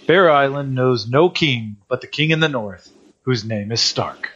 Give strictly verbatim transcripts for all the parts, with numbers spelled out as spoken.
Bear Island knows no king but the king in the north, whose name is Stark.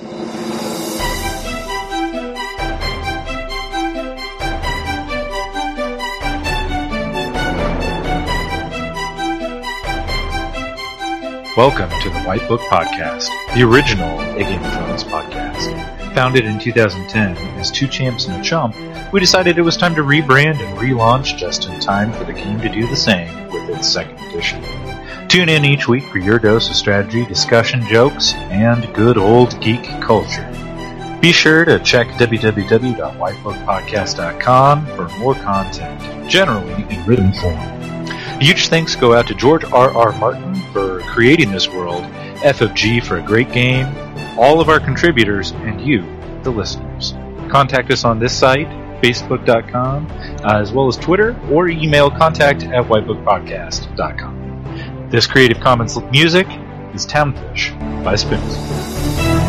Welcome to the White Book Podcast, the original A Game of Thrones podcast. Founded in two thousand ten as Two Champs and a Chump, we decided it was time to rebrand and relaunch just in time for the game to do the same with its second edition. Tune in each week for your dose of strategy, discussion, jokes, and good old geek culture. Be sure to check w w w dot white book podcast dot com for more content, generally in written form. Huge thanks go out to George R. R. Martin for creating this world, F F G for a great game, all of our contributors, and you, the listeners. Contact us on this site, facebook dot com, uh, as well as Twitter, or email contact at white book podcast dot com. This Creative Commons music is Townfish by Spoons.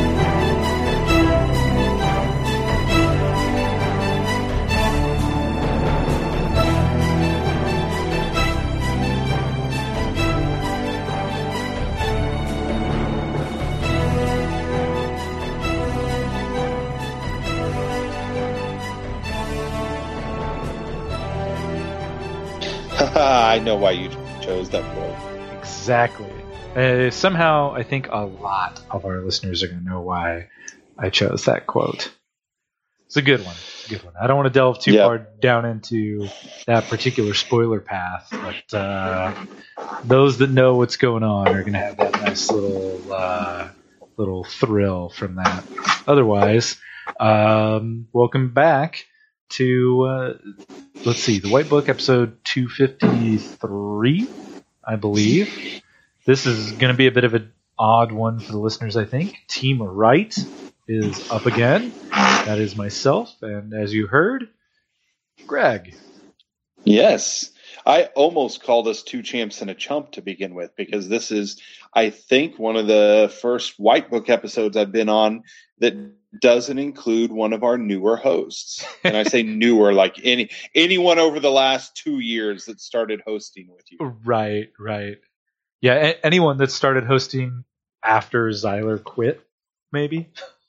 I know why you chose that quote. Exactly. Uh, somehow, I think a lot of our listeners are going to know why I chose that quote. It's a good one. It's a good one. I don't want to delve too yep. far down into that particular spoiler path, but uh, those that know what's going on are going to have that nice little uh, little thrill from that. Otherwise, um, welcome back to, uh, let's see, the White Book episode two fifty-three, I believe. This is going to be a bit of an odd one for the listeners, I think. Team Right is up again. That is myself, and as you heard, Greg. Yes. I almost called us Two Champs and a Chump to begin with, because this is, I think, one of the first White Book episodes I've been on that doesn't include one of our newer hosts. And I say newer, like any anyone over the last two years that started hosting with you. Right, right. Yeah, a- anyone that started hosting after Zyler quit, maybe.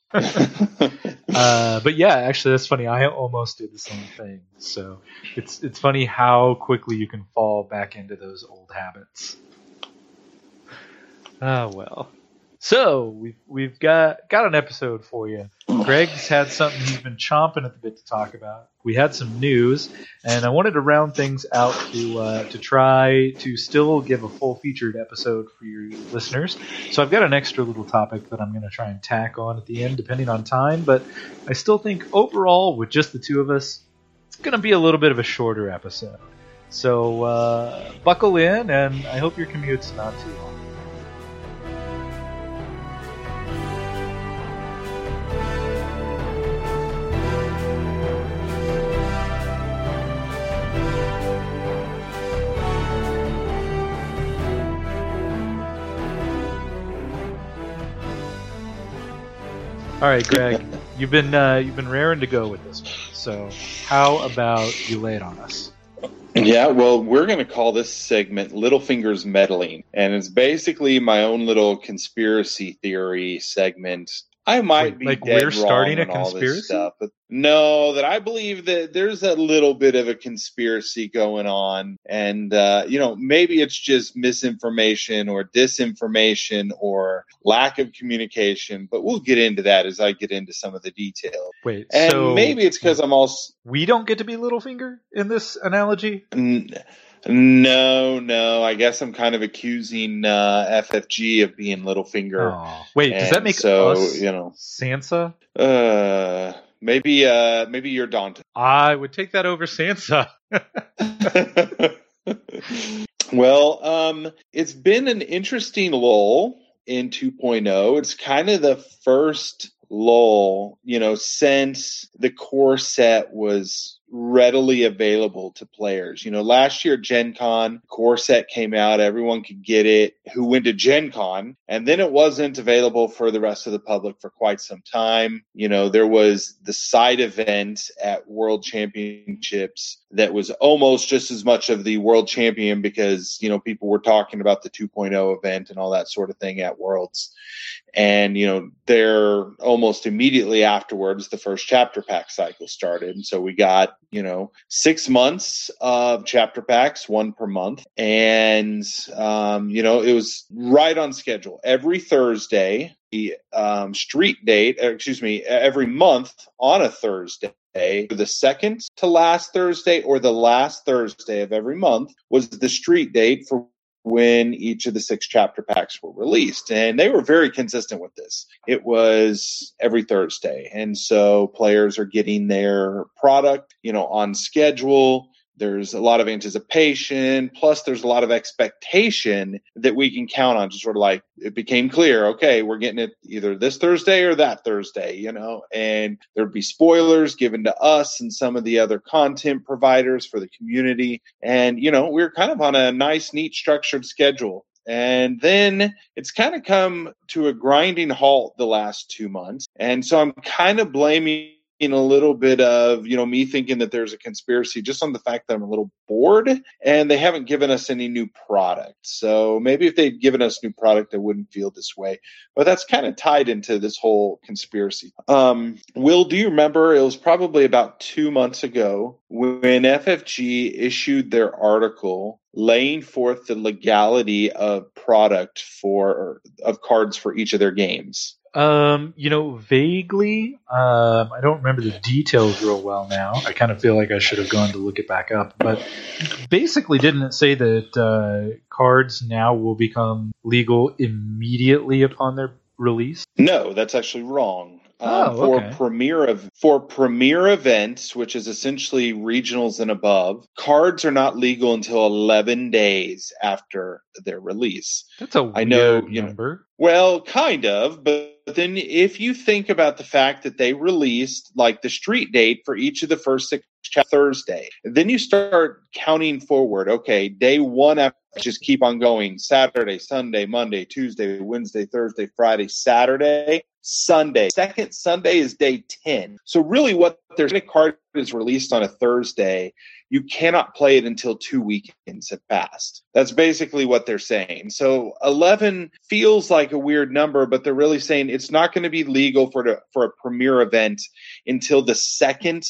uh, but yeah, actually, that's funny. I almost did the same thing. So it's it's funny how quickly you can fall back into those old habits. Ah, well. So we've we've got got an episode for you. Greg's had something he's been chomping at the bit to talk about. We had some news, and I wanted to round things out to uh, to try to still give a full featured episode for your listeners. So I've got an extra little topic that I'm going to try and tack on at the end, depending on time. But I still think overall, with just the two of us, it's going to be a little bit of a shorter episode. So uh, buckle in, and I hope your commute's not too long. All right, Greg, you've been uh, you've been raring to go with this one. So how about you lay it on us? Yeah, well, we're going to call this segment Littlefinger's Meddling, and it's basically my own little conspiracy theory segment. I might Wait, be like dead we're starting wrong a on all conspiracy? this stuff, but no, that I believe that there's a little bit of a conspiracy going on, and uh, you know, maybe it's just misinformation or disinformation or lack of communication. But we'll get into that as I get into some of the details. Wait, and so maybe it's because I'm also we don't get to be Littlefinger in this analogy? N- no, no. I guess I'm kind of accusing uh, F F G of being Littlefinger. Oh. Wait, does that And make so, us you know, Sansa? uh, maybe, uh, maybe you're Daunte. I would take that over Sansa. Well, um, it's been an interesting lull in two point oh. It's kind of the first lull, you know, since the core set was readily available to players. You know, last year Gen Con, Core Set came out, everyone could get it who went to Gen Con, and then it wasn't available for the rest of the public for quite some time. You know, there was the side event at World Championships that was almost just as much of the World Champion because, you know, people were talking about the two point oh event and all that sort of thing at Worlds. And, you know, there almost immediately afterwards, the first chapter pack cycle started. And so we got, you know, six months of chapter packs, one per month. And, um, you know, it was right on schedule. Every Thursday, the um, street date, excuse me, every month on a Thursday, the second to last Thursday or the last Thursday of every month was the street date for when each of the six chapter packs were released. And they were very consistent with this. It was every Thursday. And so players are getting their product, you know, on schedule. There's a lot of anticipation. Plus, there's a lot of expectation that we can count on. Just sort of like it became clear, okay, we're getting it either this Thursday or that Thursday, you know, and there'd be spoilers given to us and some of the other content providers for the community. And, you know, we're kind of on a nice, neat, structured schedule. And then it's kind of come to a grinding halt the last two months. And so I'm kind of blaming a little bit of, you know, me thinking that there's a conspiracy just on the fact that I'm a little bored and they haven't given us any new product. So maybe if they'd given us new product, I wouldn't feel this way. But that's kind of tied into this whole conspiracy. Um, Will, do you remember it was probably about two months ago when F F G issued their article laying forth the legality of product for of cards for each of their games? Um, you know, vaguely. Um, I don't remember the details real well now. I kind of feel like I should have gone to look it back up. But basically, didn't it say that uh, cards now will become legal immediately upon their release? No, that's actually wrong. Um, oh, for okay. premier of for premier events, which is essentially regionals and above, cards are not legal until eleven days after their release. That's a weird I know, you number. Know, well, kind of, but then if you think about the fact that they released like the street date for each of the first six Thursday, then you start counting forward. Okay, day one after just keep on going. Saturday, Sunday, Monday, Tuesday, Wednesday, Thursday, Friday, Saturday, Sunday. Second Sunday is day ten. So really what there's a card is released on a Thursday, you cannot play it until two weekends have passed. That's basically what they're saying. So eleven feels like a weird number, but they're really saying it's not going to be legal for, the, for a premier event until the second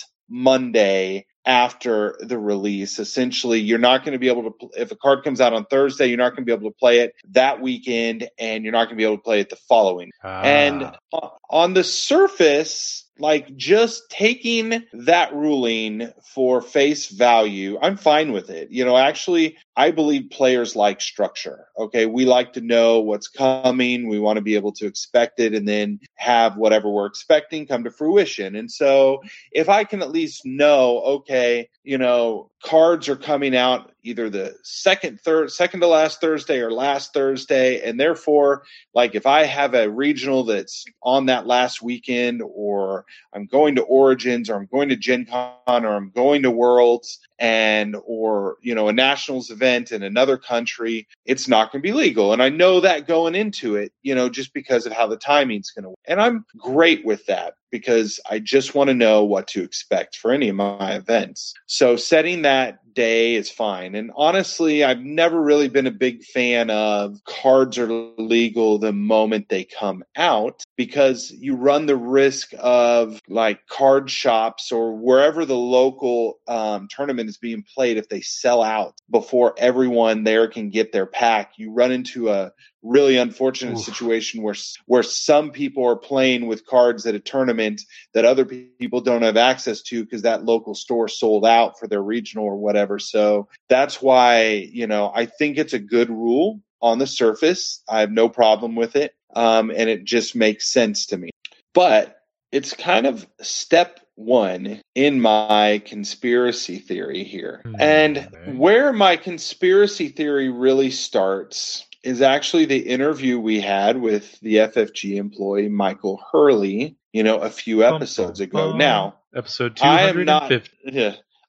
Monday after the release. Essentially, you're not going to be able to, if a card comes out on Thursday, you're not going to be able to play it that weekend, and you're not going to be able to play it the following. Ah. And on the surface, like just taking that ruling for face value, I'm fine with it. You know, actually, I believe players like structure. Okay, we like to know what's coming. We want to be able to expect it and then have whatever we're expecting come to fruition. And so if I can at least know, okay, you know, cards are coming out either the second, third, second to last Thursday or last Thursday. And therefore, like if I have a regional that's on that last weekend, or I'm going to Origins, or I'm going to Gen Con, or I'm going to Worlds, and or, you know, a nationals event in another country, it's not going to be legal. And I know that going into it, you know, just because of how the timing's going to work. And I'm great with that because I just want to know what to expect for any of my events. So setting that day is fine. And honestly, I've never really been a big fan of cards are legal the moment they come out, because you run the risk of like card shops or wherever the local um, tournament is being played. If they sell out before everyone there can get their pack, you run into a really unfortunate Oof. situation where where some people are playing with cards at a tournament that other people don't have access to because that local store sold out for their regional or whatever. So that's why, you know, I think it's a good rule on the surface. I have no problem with it. Um, and it just makes sense to me. But it's kind of step one in my conspiracy theory here. Mm-hmm. And where my conspiracy theory really starts is actually the interview we had with the F F G employee Michael Hurley, you know, a few episodes ago. Now, episode two hundred fifty. I am not, yeah,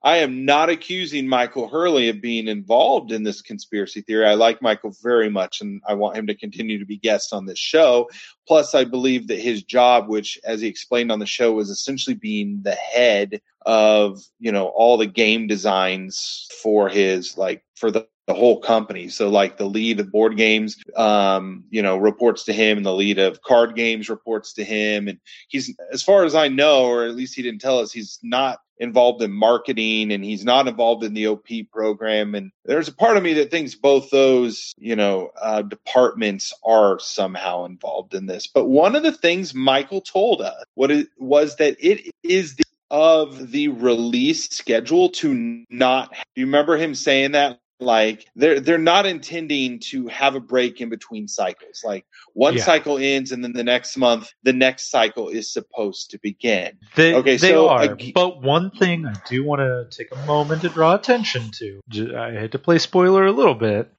I am not accusing Michael Hurley of being involved in this conspiracy theory. I like Michael very much, and I want him to continue to be guest on this show. Plus, I believe that his job, which, as he explained on the show, was essentially being the head of, you know, all the game designs for his, like, for the the whole company. So like the lead of board games, um, you know, reports to him, and the lead of card games reports to him. And he's, as far as I know, or at least he didn't tell us, he's not involved in marketing, and he's not involved in the O P program. And there's a part of me that thinks both those, you know, uh, departments are somehow involved in this. But one of the things Michael told us what it was that it is the of the release schedule to not, do you remember him saying that? Like they're they're not intending to have a break in between cycles. Like one yeah. cycle ends, and then the next month, the next cycle is supposed to begin. They, okay, they so are. Uh, but one thing I do want to take a moment to draw attention to. I had to play spoiler a little bit,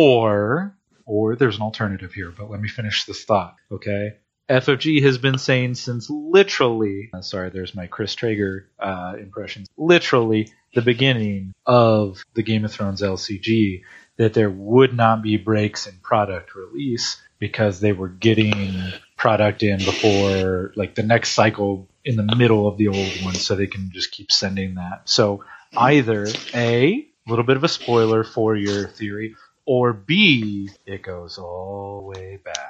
or or there's an alternative here. But let me finish this thought. Okay. F F G has been saying since literally, uh, sorry, there's my Chris Traeger uh, impressions, literally the beginning of the Game of Thrones L C G, that there would not be breaks in product release because they were getting product in before, like, the next cycle in the middle of the old one, so they can just keep sending that. So either A, a little bit of a spoiler for your theory, or B, it goes all the way back.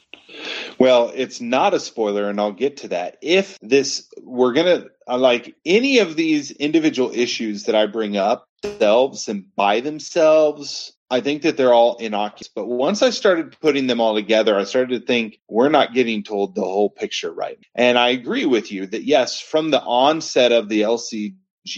Well, it's not a spoiler, and I'll get to that. If this, we're going to, like any of these individual issues that I bring up themselves and by themselves, I think that they're all innocuous. But once I started putting them all together, I started to think we're not getting told the whole picture right. And I agree with you that, yes, from the onset of the L C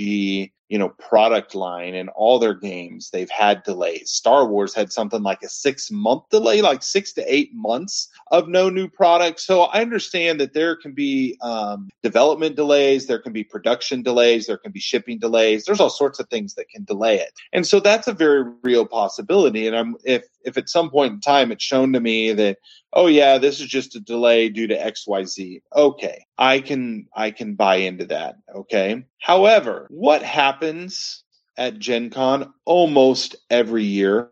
G, you know, product line and all their games, they've had delays. Star Wars had something like a six month delay, like six to eight months of no new product. So I understand that there can be um, development delays, there can be production delays, there can be shipping delays. There's all sorts of things that can delay it. And so that's a very real possibility. And I'm, if, if at some point in time it's shown to me that, oh yeah, this is just a delay due to X Y Z. Okay, I can I can buy into that. Okay. However, what happens at Gen Con almost every year?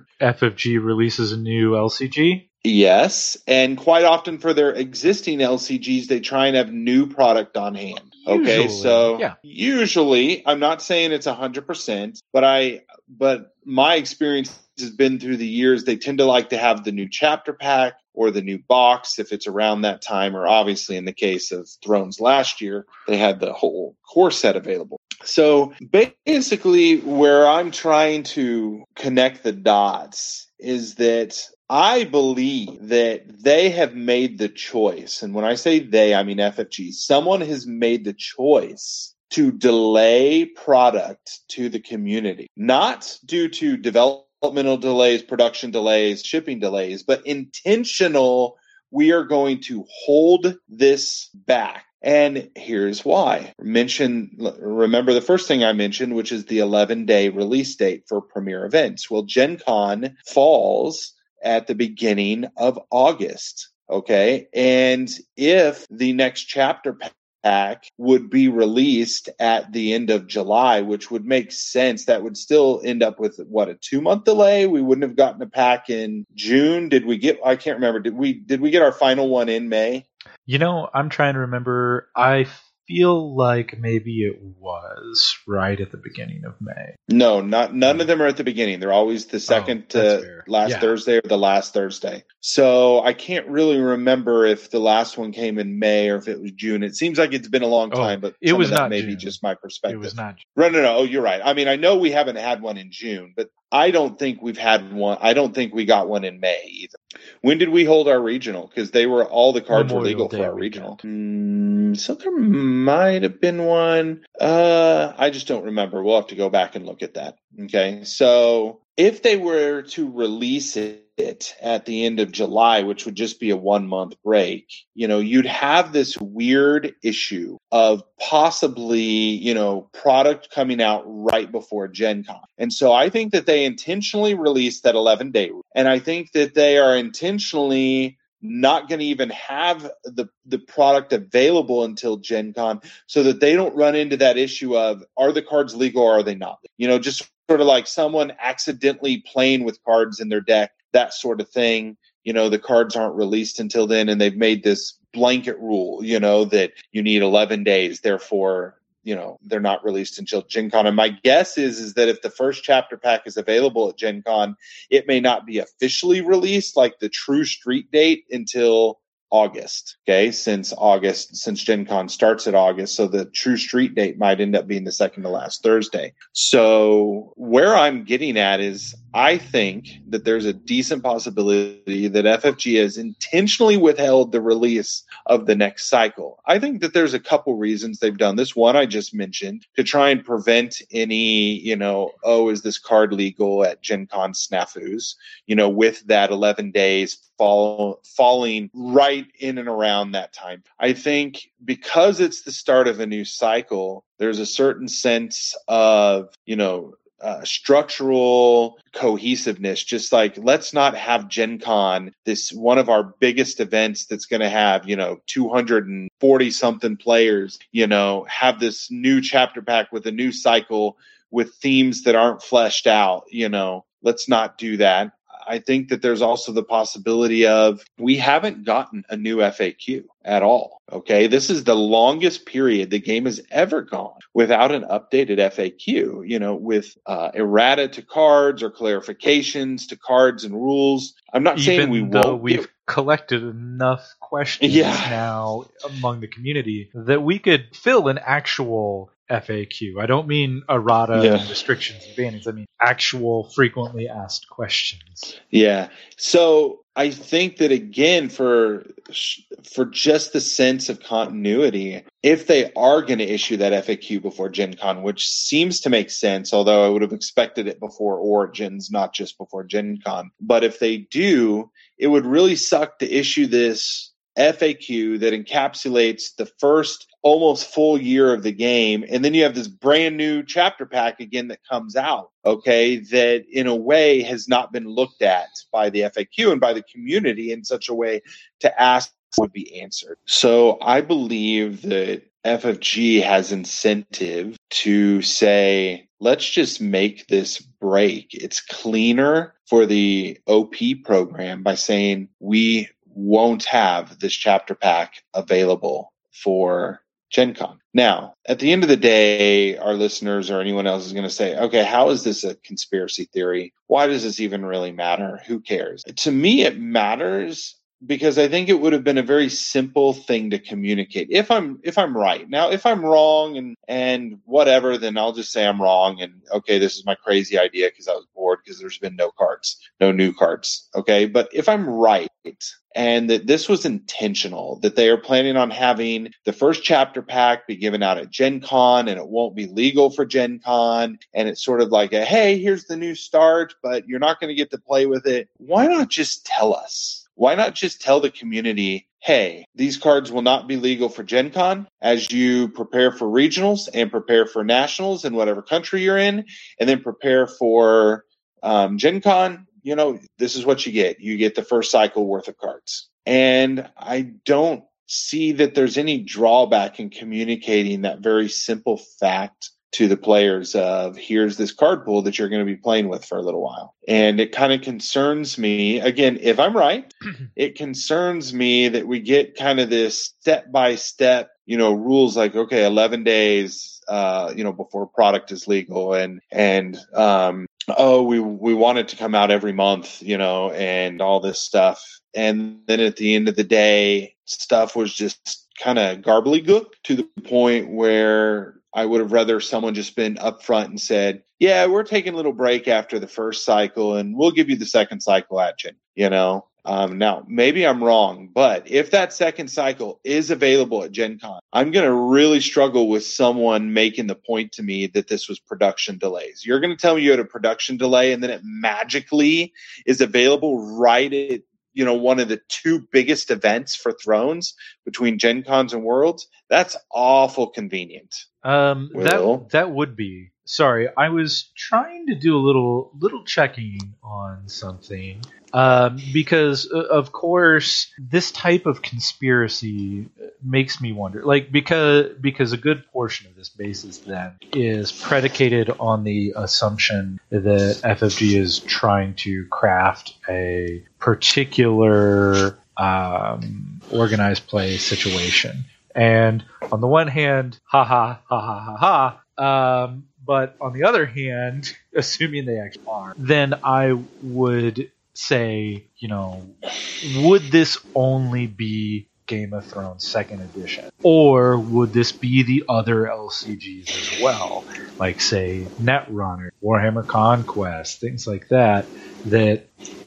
F F G releases a new L C G? Yes, and quite often for their existing L C Gs, they try and have new product on hand. Okay, Usually, so yeah. usually, I'm not saying it's one hundred percent, but I but my experience has been through the years, they tend to like to have the new chapter pack or the new box if it's around that time, or obviously in the case of Thrones last year, they had the whole core set available. So basically where I'm trying to connect the dots is that I believe that they have made the choice. And when I say they, I mean F F G. Someone has made the choice to delay product to the community, not due to developmental delays, production delays, shipping delays, but intentional. We are going to hold this back. And here's why. Mention, remember the first thing I mentioned, which is the eleven-day release date for premier events. Well, Gen Con falls at the beginning of August, okay? And if the next chapter pack would be released at the end of July, which would make sense, that would still end up with, what, a two-month delay? We wouldn't have gotten a pack in June. Did we get, I can't remember, did we did we get our final one in May? You know, I'm trying to remember. I feel like maybe it was right at the beginning of May. No, not none of them are at the beginning. They're always the second oh, to last yeah. Thursday or the last Thursday. So I can't really remember if the last one came in May or if it was June. It seems like it's been a long time, oh, but it was of that not maybe June. Just my perspective. It was not June. No, no, no. Oh, you're right. I mean, I know we haven't had one in June, but I don't think we've had one. I don't think we got one in May either. When did we hold our regional? Because they were all the cards Memorial were legal Day for our weekend. regional. Mm, so there might have been one. Uh, I just don't remember. We'll have to go back and look at that. Okay. So if they were to release it at the end of July, which would just be a one month break, you know, you'd have this weird issue of possibly, you know, product coming out right before Gen Con. And so I think that they intentionally released that eleven day. And I think that they are intentionally not going to even have the, the product available until Gen Con, so that they don't run into that issue of, are the cards legal or are they not? You know, just sort of like someone accidentally playing with cards in their deck, that sort of thing. You know, the cards aren't released until then, and they've made this blanket rule, you know, that you need eleven days. Therefore, you know, they're not released until Gen Con. And my guess is, is that if the first chapter pack is available at Gen Con, it may not be officially released like the true street date until August. Okay. Since August, since Gen Con starts at August. So the true street date might end up being the second to last Thursday. So where I'm getting at is, I think that there's a decent possibility that F F G has intentionally withheld the release of the next cycle. I think that there's a couple reasons they've done this. One, I just mentioned, to try and prevent any, you know, oh, is this card legal at Gen Con snafus, you know, with that eleven days fall, falling right in and around that time. I think because it's the start of a new cycle, there's a certain sense of, you know, Uh, structural cohesiveness, just like, let's not have Gen Con, this one of our biggest events that's going to have, you know, two hundred forty something players, you know, have this new chapter pack with a new cycle with themes that aren't fleshed out. You know, let's not do that. I think that there's also the possibility of, we haven't gotten a new F A Q at all. Okay. This is the longest period the game has ever gone without an updated F A Q, you know, with uh, errata to cards or clarifications to cards and rules. I'm not Even saying we though won't. We've get- collected enough questions Yeah. now among the community that we could fill an actual F A Q. I don't mean errata Yeah. and restrictions and bannings. I mean actual frequently asked questions. Yeah. So I think that, again, for for just the sense of continuity, if they are going to issue that F A Q before Gen Con, which seems to make sense, although I would have expected it before Origins, not just before Gen Con. But if they do, it would really suck to issue this F A Q that encapsulates the first almost full year of the game, and then you have this brand new chapter pack again that comes out, okay, that in a way has not been looked at by the F A Q and by the community in such a way to ask would be answered. So I believe that F F G has incentive to say, let's just make this break. It's cleaner for the O P program by saying we won't have this chapter pack available for Gen Con. Now, at the end of the day, our listeners or anyone else is going to say, okay, how is this a conspiracy theory? Why does this even really matter? Who cares? To me, it matters because I think it would have been a very simple thing to communicate. If I'm if I'm right. Now, if I'm wrong and and whatever, then I'll just say I'm wrong. And okay, this is my crazy idea because I was bored because there's been no cards, no new cards. Okay, but if I'm right and that this was intentional, that they are planning on having the first chapter pack be given out at Gen Con and it won't be legal for Gen Con, and it's sort of like a, hey, here's the new start, but you're not going to get to play with it. Why not just tell us? Why not just tell the community, hey, these cards will not be legal for Gen Con as you prepare for regionals and prepare for nationals in whatever country you're in, and then prepare for um, Gen Con. You know, this is what you get. You get the first cycle worth of cards. And I don't see that there's any drawback in communicating that very simple fact to the players of, here's this card pool that you're going to be playing with for a little while. And it kind of concerns me, again, if I'm right, it concerns me that we get kind of this step-by-step, you know, rules like, okay, eleven days, uh, you know, before product is legal, and, and, um, oh, we, we want it to come out every month, you know, and all this stuff. And then at the end of the day, stuff was just kind of garbly-gook to the point where I would have rather someone just been upfront and said, yeah, we're taking a little break after the first cycle and we'll give you the second cycle at Gen, you know. Um, now, maybe I'm wrong, but if that second cycle is available at Gen Con, I'm going to really struggle with someone making the point to me that this was production delays. You're going to tell me you had a production delay and then it magically is available right at, you know, one of the two biggest events for Thrones between Gen Cons and Worlds. That's awful convenient. Um, Will? that that would be sorry, I was trying to do a little little checking on something um, because, uh, of course, this type of conspiracy makes me wonder. Like because because a good portion of this basis then is predicated on the assumption that F F G is trying to craft a particular um, organized play situation. And on the one hand, ha ha ha ha ha ha. Um, but on the other hand, assuming they actually are, then I would say, you know, would this only be Game of Thrones second edition? Or would this be the other L C Gs as well? Like, say, Netrunner, Warhammer Conquest, things like that, that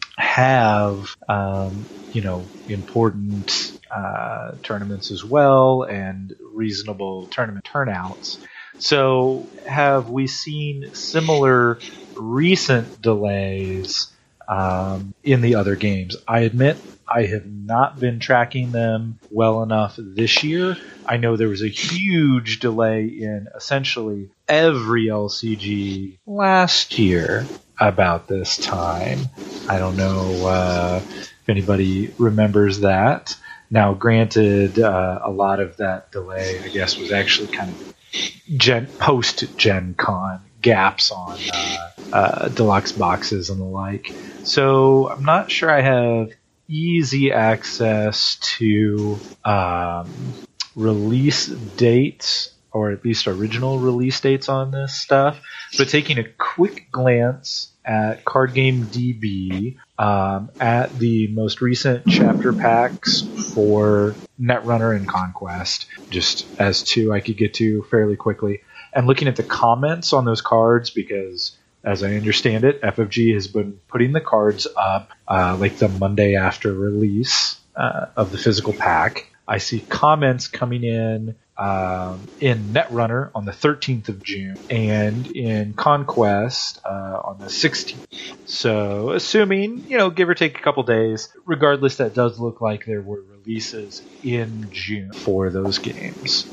have, um, you know, important uh, tournaments as well and reasonable tournament turnouts. So have we seen similar recent delays um, in the other games? I admit I have not been tracking them well enough this year. I know there was a huge delay in essentially every L C G last year about this time. I don't know uh, if anybody remembers that. Now, granted, uh, a lot of that delay, I guess, was actually kind of gen, post-Gen Con gaps on uh, uh, deluxe boxes and the like. So I'm not sure I have easy access to um, release dates, or at least original release dates on this stuff. But taking a quick glance at Card Game D B, um, at the most recent chapter packs for Netrunner and Conquest, just as two I could get to fairly quickly, and looking at the comments on those cards, because as I understand it, F F G has been putting the cards up uh, like the Monday after release uh, of the physical pack. I see comments coming in um, in Netrunner on the thirteenth of June and in Conquest uh, on the sixteenth. So assuming, you know, give or take a couple days, regardless, that does look like there were releases in June for those games.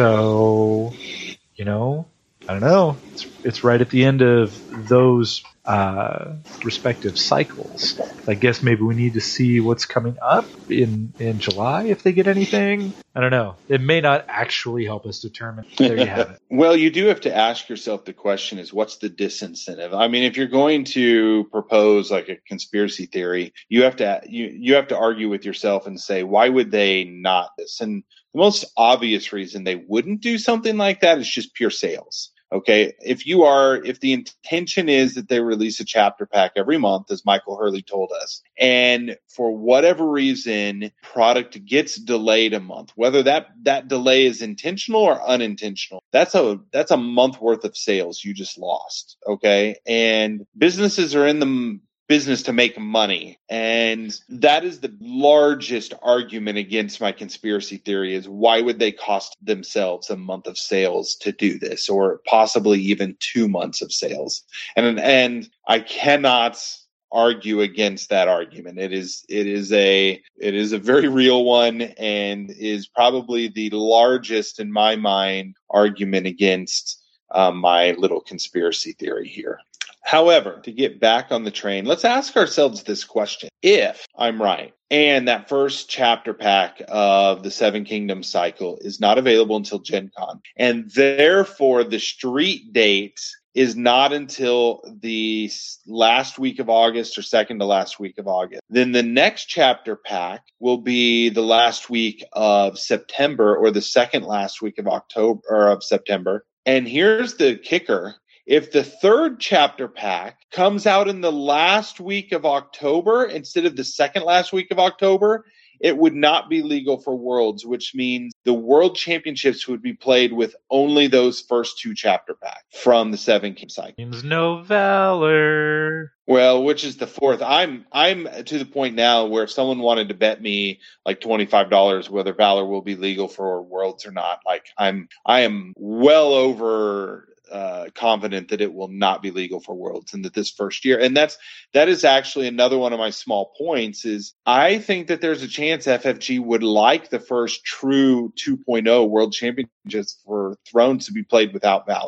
So, you know, I don't know. It's, it's right at the end of those uh, respective cycles. I guess maybe we need to see what's coming up in, in July if they get anything. I don't know. It may not actually help us determine. There you have it. Well, you do have to ask yourself the question is, what's the disincentive? I mean, if you're going to propose like a conspiracy theory, you have to you, you have to argue with yourself and say, why would they not this? And the most obvious reason they wouldn't do something like that is just pure sales. Okay, if you are, if the intention is that they release a chapter pack every month, as Michael Hurley told us, and for whatever reason, product gets delayed a month, whether that, that delay is intentional or unintentional, that's a, that's a month worth of sales you just lost. Okay. And businesses are in the business to make money. And that is the largest argument against my conspiracy theory is why would they cost themselves a month of sales to do this, or possibly even two months of sales? And, and I cannot argue against that argument. It is, it is a, it is a very real one and is probably the largest in my mind argument against um, my little conspiracy theory here. However, to get back on the train, let's ask ourselves this question. If I'm right, and that first chapter pack of the Seven Kingdoms cycle is not available until Gen Con, and therefore the street date is not until the last week of August or second to last week of August, then the next chapter pack will be the last week of September or the second last week of October or of September. And here's the kicker. If the third chapter pack comes out in the last week of October instead of the second last week of October, it would not be legal for Worlds, which means the World Championships would be played with only those first two chapter packs from the seven game cycle. Means no Valor. Well, which is the fourth. I'm I'm to the point now where if someone wanted to bet me like twenty-five dollars whether Valor will be legal for Worlds or not, like I'm I am well over Uh, confident that it will not be legal for Worlds and that this first year. And that's, that is actually another one of my small points is I think that there's a chance F F G would like the first true two point oh World Championships for Thrones to be played without Valor.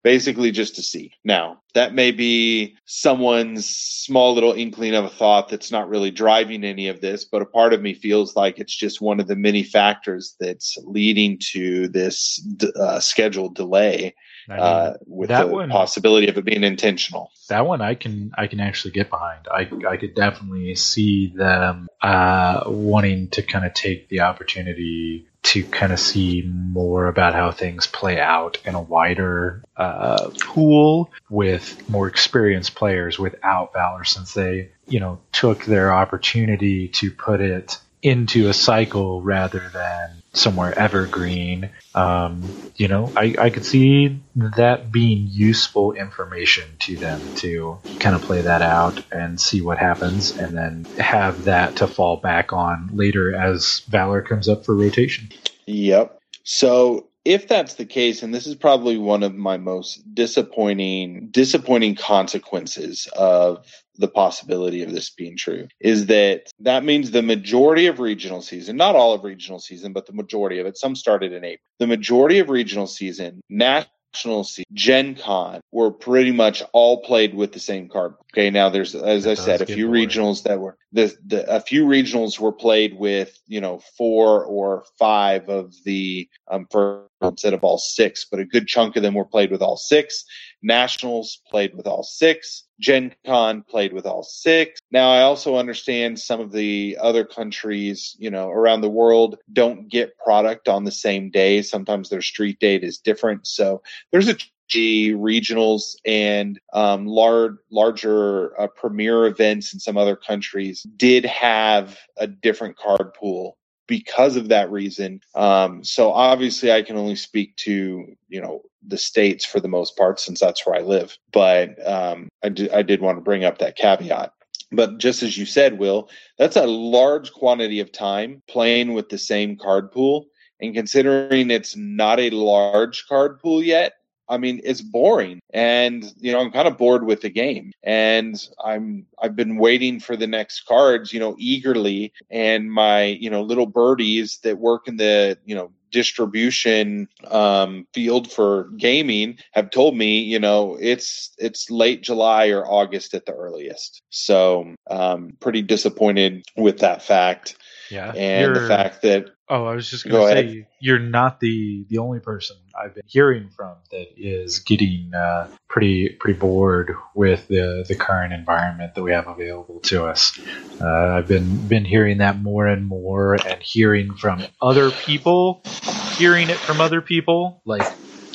basically just to see. Now, that may be someone's small little inkling of a thought that's not really driving any of this, but a part of me feels like it's just one of the many factors that's leading to this uh, scheduled delay. I mean, uh, with the one, possibility of it being intentional. That one I can I can actually get behind. I I could definitely see them uh, wanting to kind of take the opportunity to kind of see more about how things play out in a wider uh, pool with more experienced players without Valor, since they, you know, took their opportunity to put it into a cycle rather than somewhere evergreen. Um, you know, I, I could see that being useful information to them to kind of play that out and see what happens, and then have that to fall back on later as Valor comes up for rotation. Yep. So if that's the case, and this is probably one of my most disappointing, disappointing consequences of the possibility of this being true, is that that means the majority of regional season, not all of regional season, but the majority of it, some started in April, the majority of regional season, national season, Gen Con, were pretty much all played with the same card. Okay, now there's, as that I said, a few boring. regionals that were, the, the a few regionals were played with, you know, four or five of the, um, for instead of all six, but a good chunk of them were played with all six. Nationals played with all six. Gen Con played with all six. Now, I also understand some of the other countries, you know, around the world don't get product on the same day. Sometimes their street date is different. So there's a G regionals and um, large, larger uh, premier events in some other countries did have a different card pool because of that reason. Um, so obviously I can only speak to, you know, the States for the most part, since that's where I live. But um, I, d- I did want to bring up that caveat. But just as you said, Will, that's a large quantity of time playing with the same card pool. And considering it's not a large card pool yet, I mean, it's boring, and, you know, I'm kind of bored with the game, and I'm, I've been waiting for the next cards, you know, eagerly, and my, you know, little birdies that work in the, you know, distribution um, field for gaming have told me, you know, it's, it's late July or August at the earliest. So, um, pretty disappointed with that fact. Yeah. And the fact that, Oh, I was just going to say, ahead. You're not the, the only person I've been hearing from that is getting uh, pretty pretty bored with the, the current environment that we have available to us. Uh, I've been been hearing that more and more, and hearing from other people, hearing it from other people, like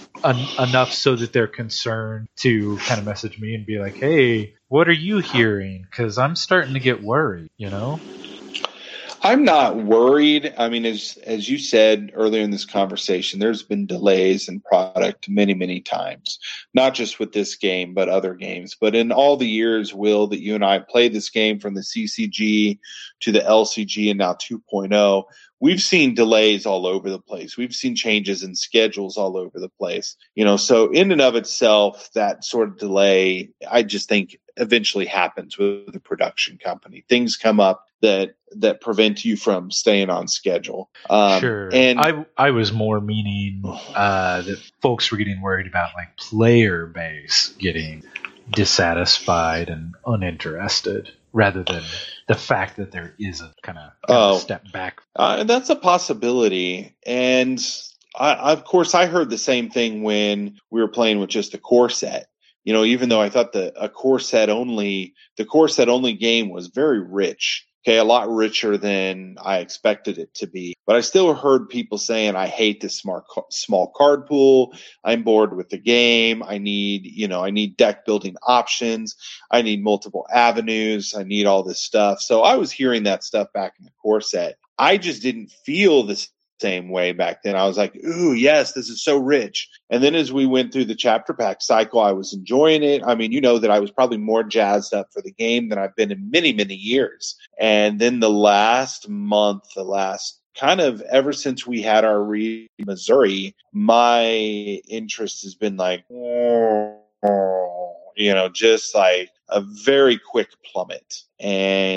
en- enough so that they're concerned to kind of message me and be like, "Hey, what are you hearing? Because I'm starting to get worried," you know. I'm not worried. I mean, as as you said earlier in this conversation, there's been delays in product many, many times, not just with this game, but other games. But in all the years, Will, that you and I played this game, from the C C G to the L C G and now two point oh, we've seen delays all over the place. We've seen changes in schedules all over the place. You know, so in and of itself, that sort of delay, I just think eventually happens with the production company. Things come up that that prevent you from staying on schedule. Um, sure. And I I was more meaning uh, that folks were getting worried about, like, player base getting dissatisfied and uninterested, rather than the fact that there is a kind of, kind oh, of step back. Uh, that's a possibility. And I, of course, I heard the same thing when we were playing with just the core set. You know, even though I thought the a core set only, the core set only game was very rich. Okay, a lot richer than I expected it to be. But I still heard people saying, I hate this smart, small card pool. I'm bored with the game. I need, you know, I need deck building options. I need multiple avenues. I need all this stuff. So I was hearing that stuff back in the core set. I just didn't feel this same way back then. I was like, ooh, yes, this is so rich. And then as we went through the chapter pack cycle, I was enjoying it. I mean, you know that I was probably more jazzed up for the game than I've been in many, many years. And then the last month, the last kind of ever since we had our re Missouri, my interest has been like, you know, just like a very quick plummet. And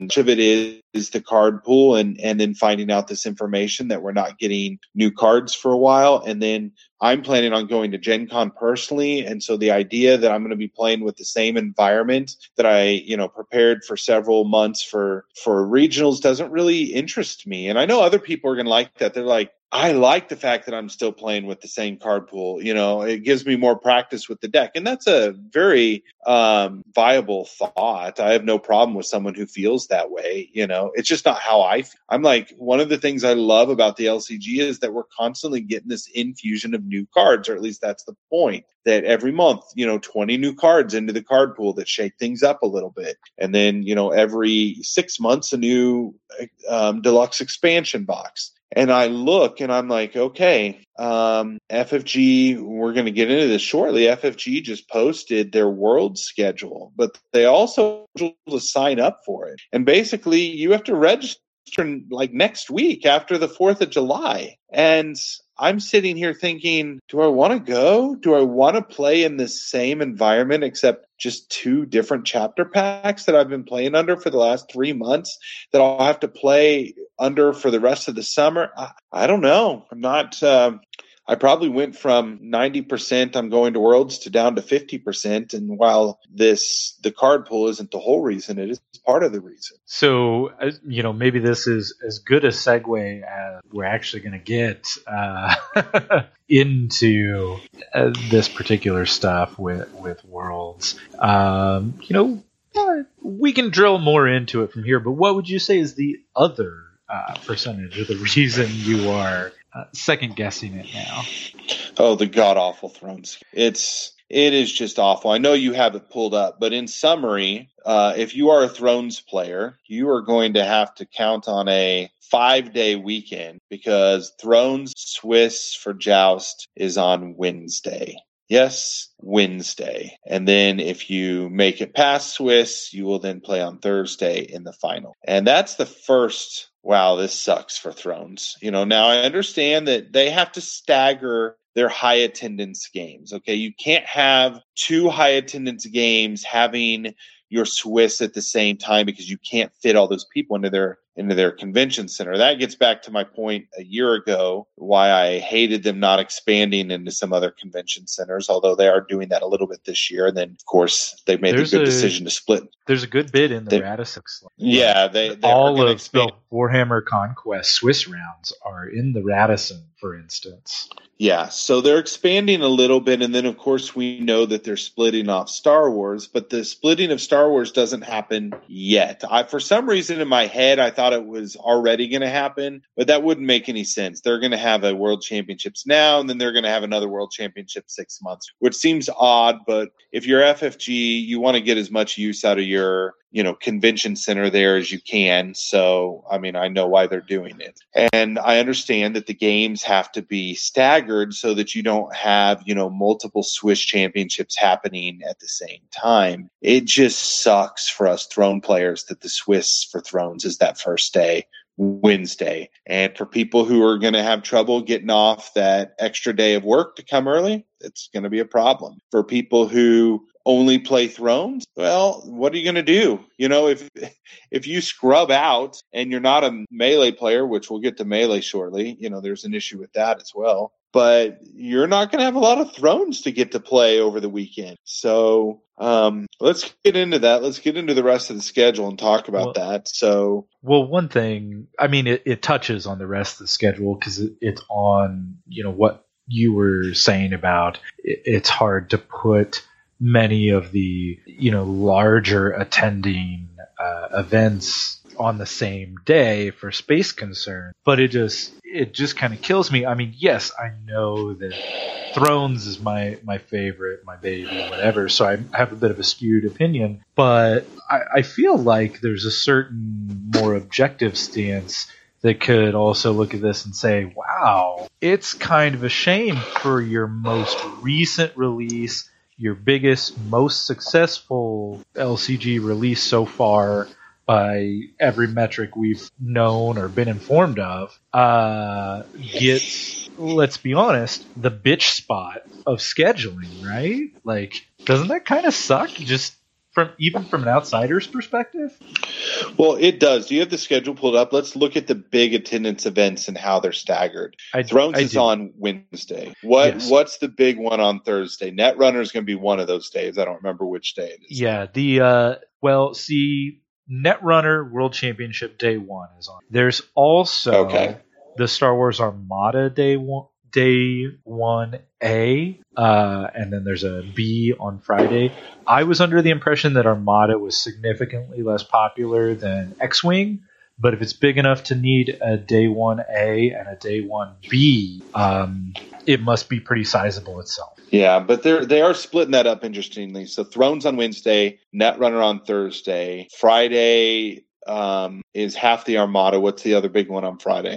much of it is, is the card pool and, and then finding out this information that we're not getting new cards for a while. And then I'm planning on going to Gen Con personally. And so the idea that I'm going to be playing with the same environment that I, you know, prepared for several months for, for regionals doesn't really interest me. And I know other people are going to like that. They're like, I like the fact that I'm still playing with the same card pool. You know, it gives me more practice with the deck. And that's a very um, viable thought. I have no problem with someone who feels that way. You know, it's just not how I feel. I'm like, one of the things I love about the L C G is that we're constantly getting this infusion of new cards, or at least that's the point. That every month, you know, twenty new cards into the card pool that shake things up a little bit. And then, you know, every six months, a new um, deluxe expansion box. And I look and I'm like, okay, um, F F G, we're going to get into this shortly. F F G just posted their world schedule, but they also to sign up for it. And basically you have to register like next week after the fourth of July. And I'm sitting here thinking, do I want to go? Do I want to play in the same environment except just two different chapter packs that I've been playing under for the last three months that I'll have to play under for the rest of the summer? I, I don't know. I'm not um, – I probably went from ninety percent I'm going to Worlds to down to fifty percent. And while this the card pool isn't the whole reason, it is part of the reason. So, uh, you know, maybe this is as good a segue as we're actually going to get uh, into uh, this particular stuff with, with Worlds. Um, you know, uh, we can drill more into it from here, but what would you say is the other uh, percentage of the reason you are Uh, second guessing it now? Oh, the god awful Thrones. It's it is just awful. I know you have it pulled up, but in summary, uh, if you are a Thrones player, you are going to have to count on a five day weekend because Thrones Swiss for Joust is on Wednesday. Yes, Wednesday. And then if you make it past Swiss, you will then play on Thursday in the final. And that's the first, wow, this sucks for Thrones. You know, now I understand that they have to stagger their high attendance games. Okay, you can't have two high attendance games having your Swiss at the same time because you can't fit all those people into their into their convention center. That gets back to my point a year ago, why I hated them not expanding into some other convention centers, although they are doing that a little bit this year. And then, of course, they've made there's the good a, decision to split. There's a good bit in the they, Radisson. Yeah, they, they all of expand. the Warhammer Conquest Swiss rounds are in the Radisson, for instance. Yeah, so they're expanding a little bit, and then, of course, we know that they're splitting off Star Wars, but the splitting of Star Wars doesn't happen yet. I, for some reason in my head, I thought it was already going to happen, but that wouldn't make any sense. They're going to have a World Championships now, and then they're going to have another World Championship six months, which seems odd, but if you're F F G, you want to get as much use out of your you know, convention center there as you can. So, I mean, I know why they're doing it. And I understand that the games have to be staggered so that you don't have, you know, multiple Swiss championships happening at the same time. It just sucks for us Throne players that the Swiss for Thrones is that first day, Wednesday. And for people who are going to have trouble getting off that extra day of work to come early, it's going to be a problem. For people who only play Thrones, well, what are you going to do? You know, if if you scrub out and you're not a melee player, which we'll get to melee shortly, you know, there's an issue with that as well. But you're not going to have a lot of Thrones to get to play over the weekend. So um, let's get into that. Let's get into the rest of the schedule and talk about well, that. So, well, one thing, I mean, it, it touches on the rest of the schedule because it, it's on, you know, what you were saying about it, it's hard to put many of the, you know, larger attending uh, events on the same day for space concern. But it just it just kind of kills me. I mean, yes, I know that Thrones is my, my favorite, my baby, whatever, so I have a bit of a skewed opinion. But I, I feel like there's a certain more objective stance that could also look at this and say, wow, it's kind of a shame for your most recent release, your biggest, most successful L C G release so far by every metric we've known or been informed of, uh, gets, let's be honest, the bitch spot of scheduling, right? Like, doesn't that kind of suck? Just from even from an outsider's perspective. Well, it does. Do you have the schedule pulled up? Let's look at the big attendance events and how they're staggered. I, Thrones I is do. on Wednesday. What Yes. What's the big one on Thursday? Netrunner is going to be one of those days. I don't remember which day it is. Yeah, the uh, well, see, Netrunner World Championship Day One is on. There's also Okay. the Star Wars Armada Day One. Day one A, uh, and then there's a B on Friday. I was under the impression that Armada was significantly less popular than X-Wing, but if it's big enough to need a Day one A and a Day one B, um, it must be pretty sizable itself. Yeah, but they're they are splitting that up interestingly. So Thrones on Wednesday, Netrunner on Thursday, Friday um, is half the Armada. What's the other big one on Friday?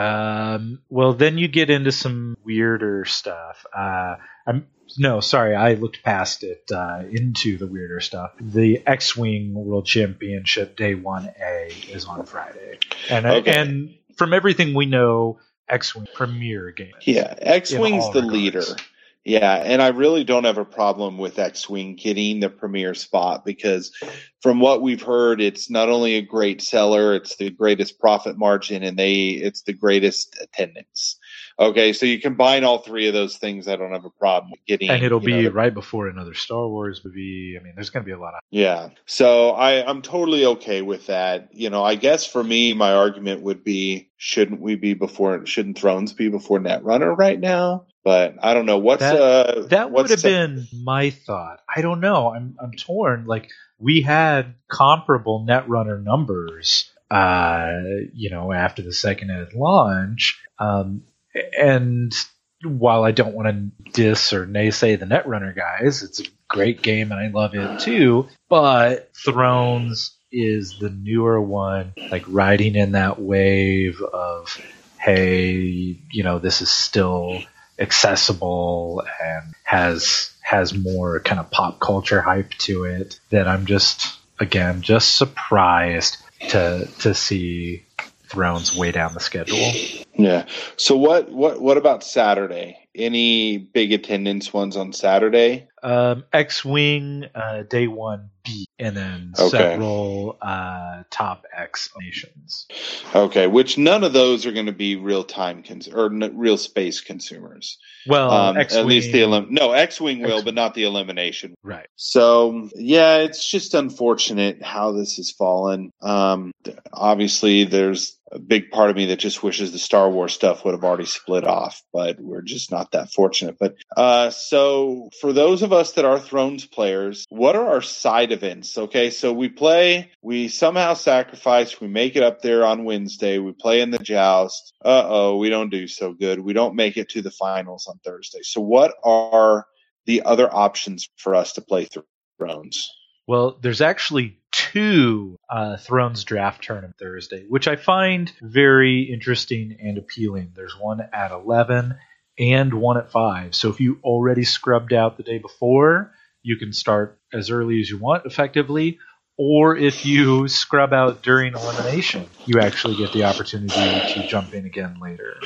Um, well, then you get into some weirder stuff. Uh, I'm no, sorry, I looked past it uh, into the weirder stuff. The X-Wing World Championship Day one A is on Friday, and Okay. and from everything we know, X-Wing premier game. Yeah, X-Wing's all the regards. leader. Yeah, and I really don't have a problem with X-Wing getting the premier spot because from what we've heard, it's not only a great seller, it's the greatest profit margin, and they it's the greatest attendance. Okay, so you combine all three of those things, I don't have a problem with getting. And it'll you be know, the- right before another Star Wars movie. I mean, there's going to be a lot of. Yeah, so I, I'm totally okay with that. You know, I guess for me, my argument would be, shouldn't we be before? Shouldn't Thrones be before Netrunner right now? But I don't know. What's That, uh that would what's have the- been my thought. I don't know. I'm I'm torn. Like we had comparable Netrunner numbers, uh, you know, after the second ed launch. Um, and while I don't want to diss or naysay the Netrunner guys, it's a great game and I love it too. But Thrones is the newer one, like riding in that wave of, hey, you know, this is still accessible and has has more kind of pop culture hype to it, that I'm just again just surprised to to see Thrones way down the schedule. Yeah. So what what what about Saturday? Any big attendance ones on Saturday? Um, X-Wing uh, Day One B, and then Okay. several uh, top X nations. Okay, which none of those are going to be real time cons- or n- real space consumers. Well, Um, X-Wing, at least the elim- no X-wing will, X-Wing. but not the elimination. right. So yeah, it's just unfortunate how this has fallen. Um, th- obviously, there's a big part of me that just wishes the Star Wars stuff would have already split off, but we're just not that fortunate. But uh, so for those of us that are Thrones players, what are our side events? Okay, so we play, we somehow sacrifice, we make it up there on Wednesday, we play in the joust. Uh oh, we don't do so good. We don't make it to the finals on Thursday. So what are the other options for us to play Thrones? Well, there's actually two uh, Thrones draft tournament Thursday, which I find very interesting and appealing. There's one at eleven and one at five. So if you already scrubbed out the day before, you can start as early as you want, effectively. Or if you scrub out during elimination, you actually get the opportunity to jump in again later.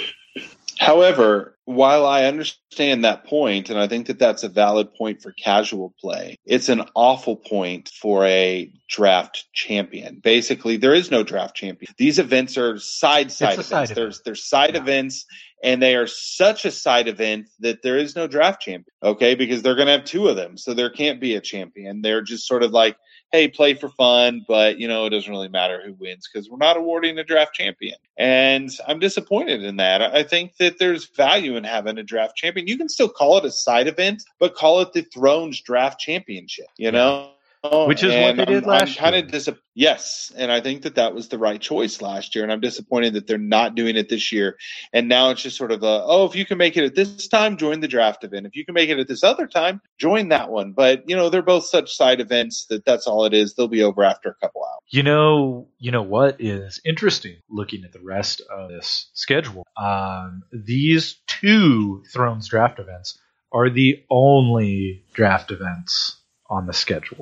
However, while I understand that point, and I think that that's a valid point for casual play, it's an awful point for a draft champion. Basically, there is no draft champion. These events are side side It's a events. side event. There's there's side Yeah. events, and they are such a side event that there is no draft champion. Okay, because they're going to have two of them, so there can't be a champion. They're just sort of like, hey, play for fun, but, you know, it doesn't really matter who wins because we're not awarding a draft champion. And I'm disappointed in that. I think that there's value in having a draft champion. You can still call it a side event, but call it the Thrones Draft Championship, you know? Which is what And they did I'm, last I'm kind year. of dis- Yes, and I think that that was the right choice last year, and I'm disappointed that they're not doing it this year. And now it's just sort of a, oh, if you can make it at this time, join the draft event. If you can make it at this other time, join that one. But, you know, they're both such side events that that's all it is. They'll be over after a couple hours. You know, you know what is interesting looking at the rest of this schedule? Um, these two Thrones draft events are the only draft events on the schedule.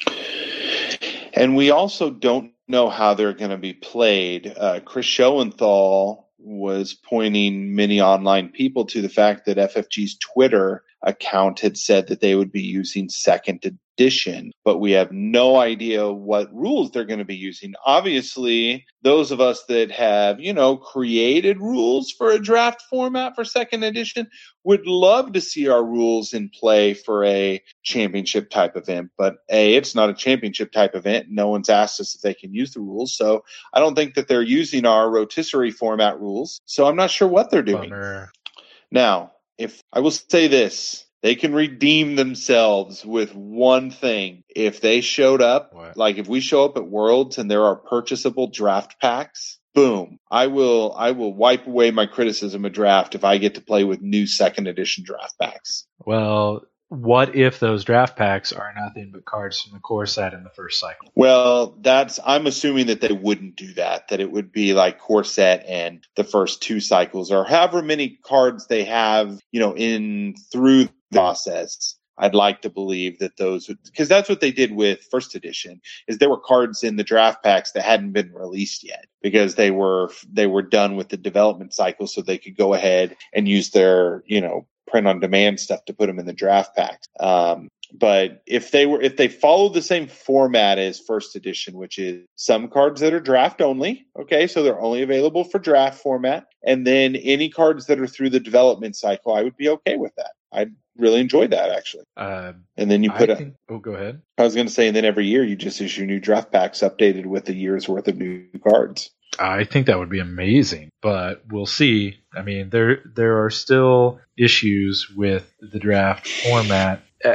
And we also don't know how they're going to be played. Uh, Chris Schoenthal was pointing many online people to the fact that F F G's Twitter account had said that they would be using second edition, but we have no idea what rules they're going to be using. Obviously, those of us that have, you know, created rules for a draft format for second edition would love to see our rules in play for a championship type event. But A, it's not a championship type event. No one's asked us if they can use the rules. So I don't think that they're using our rotisserie format rules. So I'm not sure what they're doing. Bummer. Now, if I will say this, they can redeem themselves with one thing. If they showed up, What? like if we show up at Worlds and there are purchasable draft packs, boom, I will I will wipe away my criticism of draft if I get to play with new second edition draft packs. Well, what if those draft packs are nothing but cards from the core set in the first cycle? Well, that's I'm assuming that they wouldn't do that, that it would be like core set and the first two cycles or however many cards they have, you know, in through the process. I'd like to believe that those would, because that's what they did with first edition, is there were cards in the draft packs that hadn't been released yet because they were they were done with the development cycle, so they could go ahead and use their, you know, print on demand stuff to put them in the draft packs. Um, but if they were if they followed the same format as first edition, which is some cards that are draft only, okay, so they're only available for draft format, and then any cards that are through the development cycle, I would be okay with that. I'd really enjoy that, actually. Uh, and then you put I a, think, oh, go ahead. I was going to say, and then every year you just issue new draft packs updated with a year's worth of new cards. I think that would be amazing, but we'll see. I mean, there there are still issues with the draft format uh,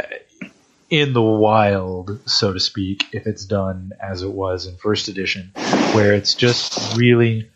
in the wild, so to speak, if it's done as it was in first edition, where it's just really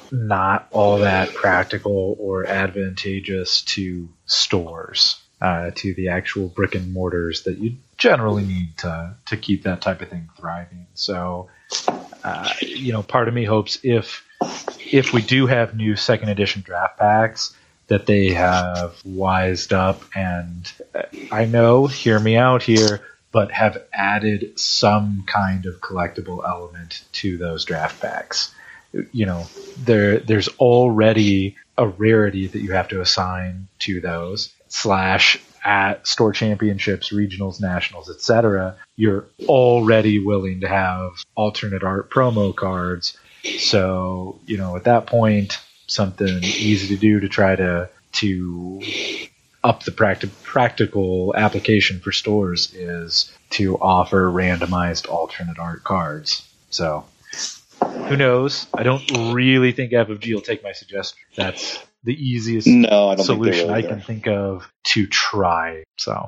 not all that practical or advantageous to stores, uh, to the actual brick and mortars that you generally need to to keep that type of thing thriving. So, uh, you know, part of me hopes if if we do have new second edition draft packs, that they have wised up and, uh, I know, hear me out here, but have added some kind of collectible element to those draft packs. You know, there there's already a rarity that you have to assign to those, slash at store championships, regionals, nationals, et cetera. You're already willing to have alternate art promo cards. So, you know, at that point, something easy to do to try to to up the practi- practical application for stores is to offer randomized alternate art cards. So, who knows? I don't really think F F G will take my suggestion. That's the easiest no, I don't solution think I can think of to try. So,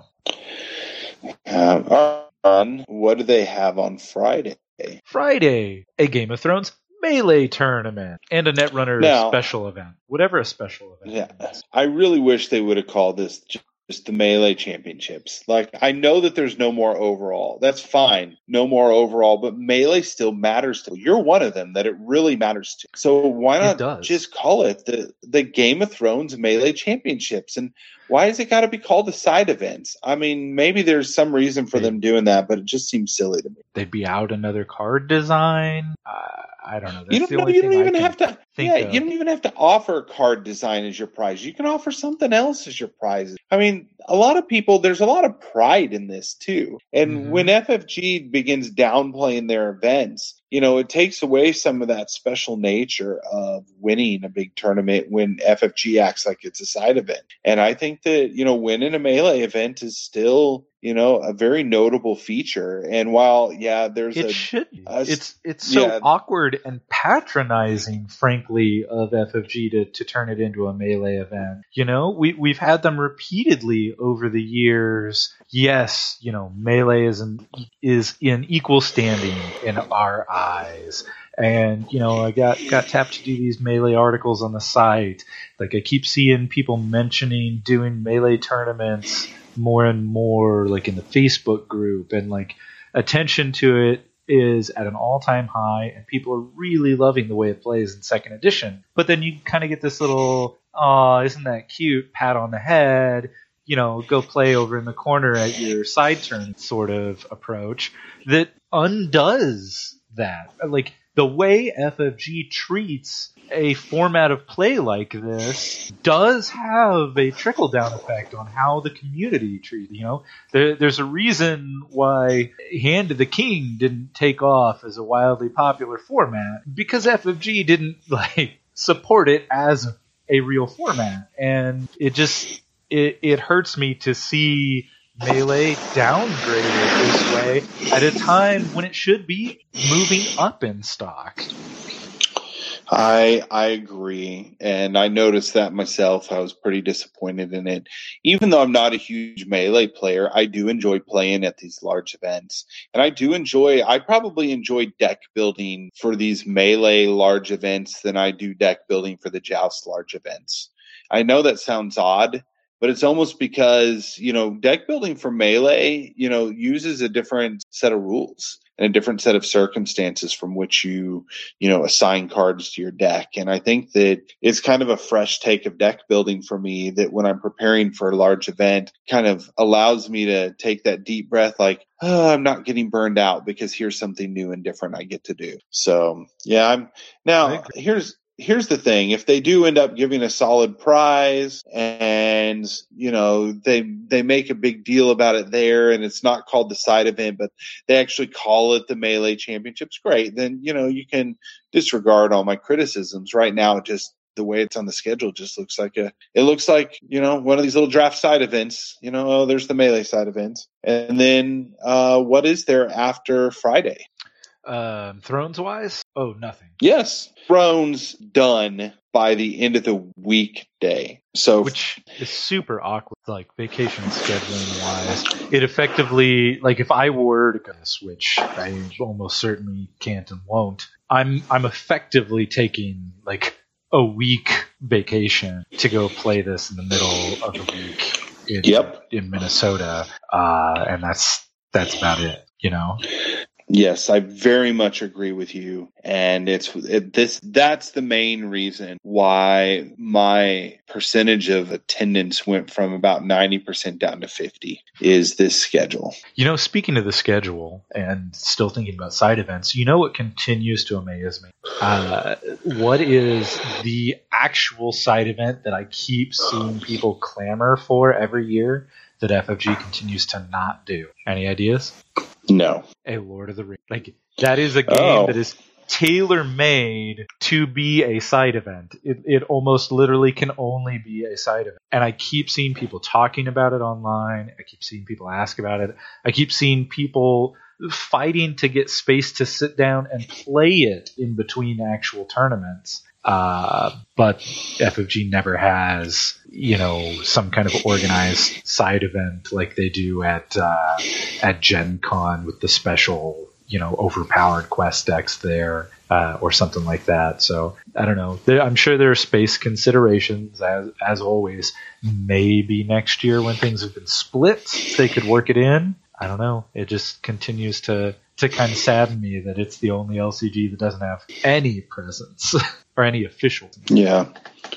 um, on what do they have on Friday? Friday, a Game of Thrones Melee tournament and a Netrunner now, special event. Whatever a special event yeah, is. I really wish they would have called this just the Melee Championships. Like, I know that there's no more overall. That's fine. No more overall, but Melee still matters to you. You're one of them that it really matters to. So why not just call it the, the Game of Thrones Melee Championships? And why has it got to be called the side events? I mean, maybe there's some reason for them doing that, but it just seems silly to me. They'd be out another card design. Uh, I don't know. That's you don't the know. only You don't thing even I have to. Yeah, of. you don't even have to offer card design as your prize. You can offer something else as your prize. I mean, a lot of people. There's a lot of pride in this too. And Mm-hmm. when F F G begins downplaying their events, you know, it takes away some of that special nature of winning a big tournament when F F G acts like it's a side event. And I think that, you know, winning a Melee event is still, you know, a very notable feature. And while, yeah, there's it a, should be. a it's it's so yeah. awkward and patronizing, frankly, of F F G to, to turn it into a Melee event. You know, we we've had them repeatedly over the years. Yes, you know, Melee is in, is in equal standing in our eyes. And, you know, I got, got tapped to do these Melee articles on the site. Like, I keep seeing people mentioning doing Melee tournaments more and more, like in the Facebook group, and like attention to it is at an all-time high, and people are really loving the way it plays in second edition. But then you kind of get this little, "Aw, isn't that cute?" pat on the head, you know, go play over in the corner at your side turn sort of approach that undoes that. Like, the way F F G treats a format of play like this does have a trickle-down effect on how the community treats. You know, there, there's a reason why Hand of the King didn't take off as a wildly popular format, because F F G didn't like support it as a real format, and it just it, it hurts me to see Melee downgraded this way at a time when it should be moving up in stock. I I agree, and I noticed that myself. I was pretty disappointed in it. Even though I'm not a huge Melee player, I do enjoy playing at these large events. And I do enjoy, I probably enjoy deck building for these Melee large events than I do deck building for the Joust large events. I know that sounds odd, but it's almost because, you know, deck building for Melee, you know, uses a different set of rules and a different set of circumstances from which you, you know, assign cards to your deck. And I think that it's kind of a fresh take of deck building for me that when I'm preparing for a large event kind of allows me to take that deep breath, like, oh, I'm not getting burned out because here's something new and different I get to do. So, yeah, I'm now here's, Here's the thing. If they do end up giving a solid prize and, you know, they they make a big deal about it there and it's not called the side event, but they actually call it the Melee Championships, great. Then, you know, you can disregard all my criticisms. Right now, it just the way it's on the schedule just looks like a it looks like, you know, one of these little draft side events. You know, oh, there's the Melee side events. And then uh, what is there after Friday? Um, Thrones wise? Oh, nothing. Yes. Thrones done by the end of the weekday. So, which is super awkward, like vacation scheduling wise. It effectively, like if I were to go to Switch, I almost certainly can't and won't. I'm I'm effectively taking like a week vacation to go play this in the middle of the week in, yep. in Minnesota, uh, and that's that's about it. You know. Yes, I very much agree with you, and it's it, this. That's the main reason why my percentage of attendance went from about ninety percent down to fifty. Is this schedule? You know, speaking of the schedule, and still thinking about side events, you know what continues to amaze me? Uh, what is the actual side event that I keep seeing people clamor for every year that F F G continues to not do? Any ideas? No. A Lord of the Rings. Like, that is a game oh. that is tailor-made to be a side event. It, it almost literally can only be a side event. And I keep seeing people talking about it online. I keep seeing people ask about it. I keep seeing people fighting to get space to sit down and play it in between actual tournaments. Uh, but F F G never has, you know, some kind of organized side event like they do at uh, at Gen Con with the special, you know, overpowered quest decks there, uh, or something like that. So I don't know. There, I'm sure there are space considerations, as as always. Maybe next year when things have been split, they could work it in. I don't know. It just continues to to kind of sadden me that it's the only L C G that doesn't have any presence or any official. Yeah.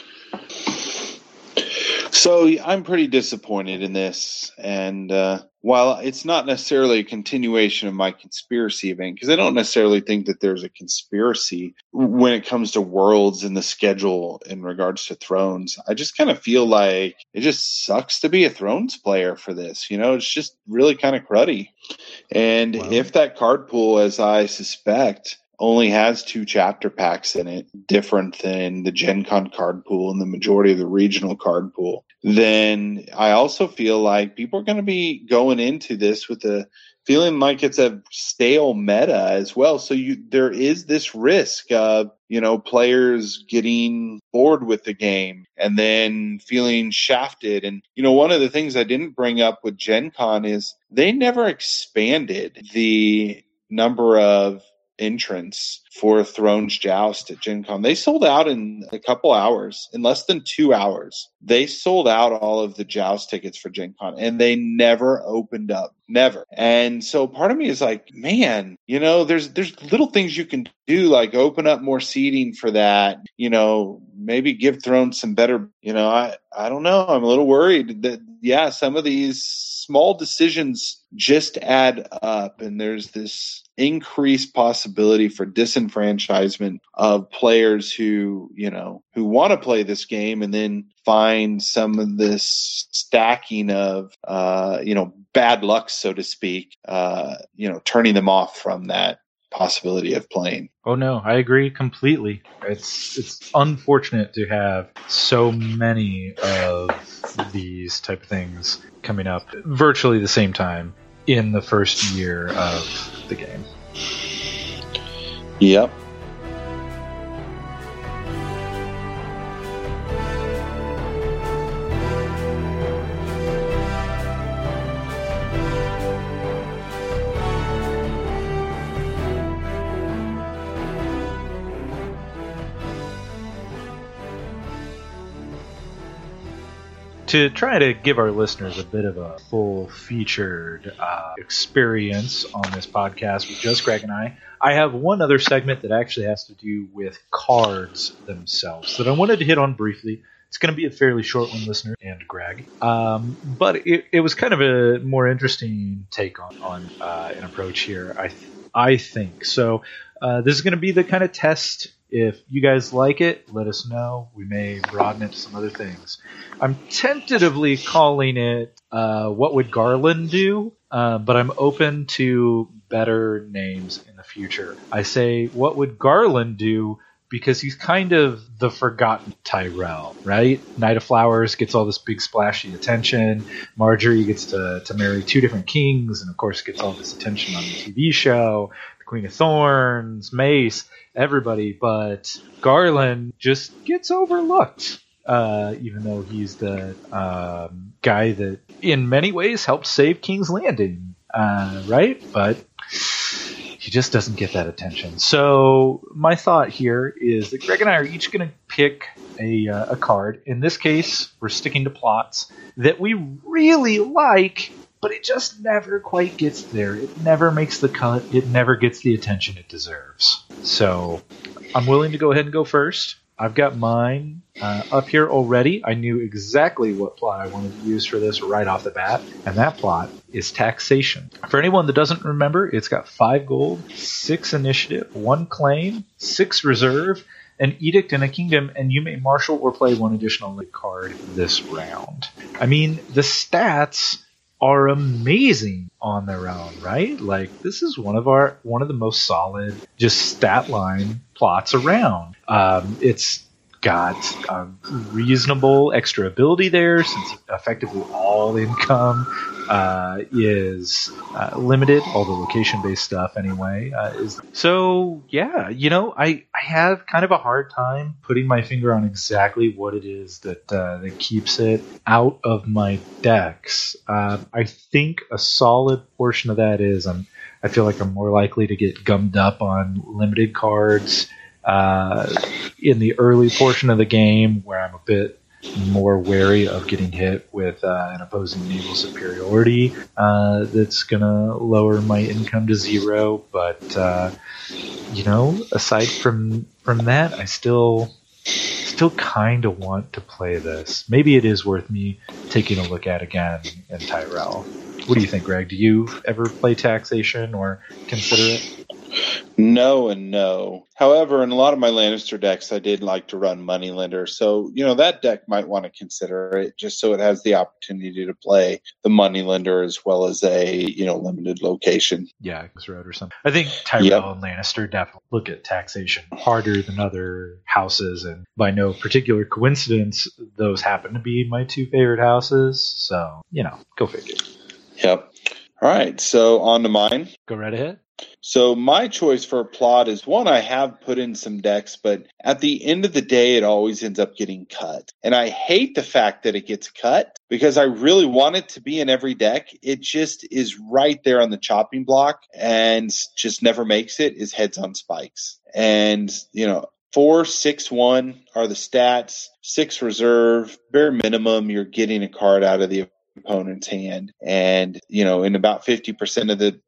So I'm pretty disappointed in this. And uh, while it's not necessarily a continuation of my conspiracy event, because I don't necessarily think that there's a conspiracy when it comes to Worlds and the schedule in regards to Thrones, I just kind of feel like it just sucks to be a Thrones player for this. You know, it's just really kind of cruddy. And wow. If that card pool, as I suspect, only has two chapter packs in it, different than the Gen Con card pool and the majority of the regional card pool, then I also feel like people are going to be going into this with a feeling like it's a stale meta as well. So you, there is this risk of, you know, players getting bored with the game and then feeling shafted. And, you know, one of the things I didn't bring up with Gen Con is they never expanded the number of entrants for Thrones Joust at Gen Con. They sold out in a couple hours, in less than two hours. They sold out all of the Joust tickets for Gen Con, and they never opened up. Never. And so part of me is like, man, you know, there's there's little things you can do, like open up more seating for that, you know, maybe give Throne some better, you know, I, I don't know. I'm a little worried that, yeah, some of these small decisions just add up, and there's this increased possibility for disenfranchisement of players who, you know, who want to play this game and then find some of this stacking of, uh, you know, bad luck, so to speak, uh, you know, turning them off from that possibility of playing. Oh no, I agree completely. It's it's unfortunate to have so many of these type of things coming up virtually the same time in the first year of the game. Yep. To try to give our listeners a bit of a full-featured uh, experience on this podcast with just Greg and I, I have one other segment that actually has to do with cards themselves that I wanted to hit on briefly. It's going to be a fairly short one, listener and Greg, um, but it, it was kind of a more interesting take on, on uh, an approach here, I, th- I think. So uh, this is going to be the kind of test. If you guys like it, let us know. We may broaden it to some other things. I'm tentatively calling it uh, What Would Garland Do? Uh, but I'm open to better names in the future. I say, what would Garland do? Because he's kind of the forgotten Tyrell, right? Knight of Flowers gets all this big splashy attention. Marjorie gets to, to marry two different kings, and of course gets all this attention on the T V show. The Queen of Thorns, Mace, everybody. But Garland just gets overlooked, uh, even though he's the um, guy that in many ways helped save King's Landing, uh, right? But he just doesn't get that attention. So my thought here is that Greg and I are each going to pick a, uh, a card. In this case, we're sticking to plots that we really like, but it just never quite gets there. It never makes the cut. It never gets the attention it deserves. So I'm willing to go ahead and go first. I've got mine uh, up here already. I knew exactly what plot I wanted to use for this right off the bat, and that plot is Taxation. For anyone that doesn't remember, it's got five gold, six initiative, one claim, six reserve, an edict, and a kingdom, and you may marshal or play one additional league card this round. I mean, the stats are amazing on their own, right? Like, this is one of our one of the most solid just stat line plots around. Um, it's got a reasonable extra ability there, since effectively all income uh, is uh, limited. All the location-based stuff, anyway, uh, is so. Yeah, you know, I I have kind of a hard time putting my finger on exactly what it is that uh, that keeps it out of my decks. Uh, I think a solid portion of that is I'm. I feel like I'm more likely to get gummed up on limited cards uh, in the early portion of the game, where I'm a bit more wary of getting hit with uh, an opposing naval superiority uh, that's going to lower my income to zero. But, uh, you know, aside from from that, I still still kind of want to play this. Maybe it is worth me taking a look at again in Tyrell. What do you think, Greg? Do you ever play Taxation or consider it? No and no. However, in a lot of my Lannister decks, I did like to run Moneylender. So, you know, that deck might want to consider it just so it has the opportunity to play the Moneylender as well as a, you know, limited location. Yeah, Road or something. I think Tyrell yep. and Lannister definitely look at Taxation harder than other houses. And by no particular coincidence, those happen to be my two favorite houses. So, you know, go figure. Yep. All right. So on to mine. Go right ahead. So my choice for a plot is one I have put in some decks, but at the end of the day, it always ends up getting cut. And I hate the fact that it gets cut because I really want it to be in every deck. It just is right there on the chopping block and just never makes it, is Heads on Spikes. And, you know, Four, six, one are the stats, six reserve, bare minimum, you're getting a card out of the opponent's hand. And, you know, in about fifty percent of the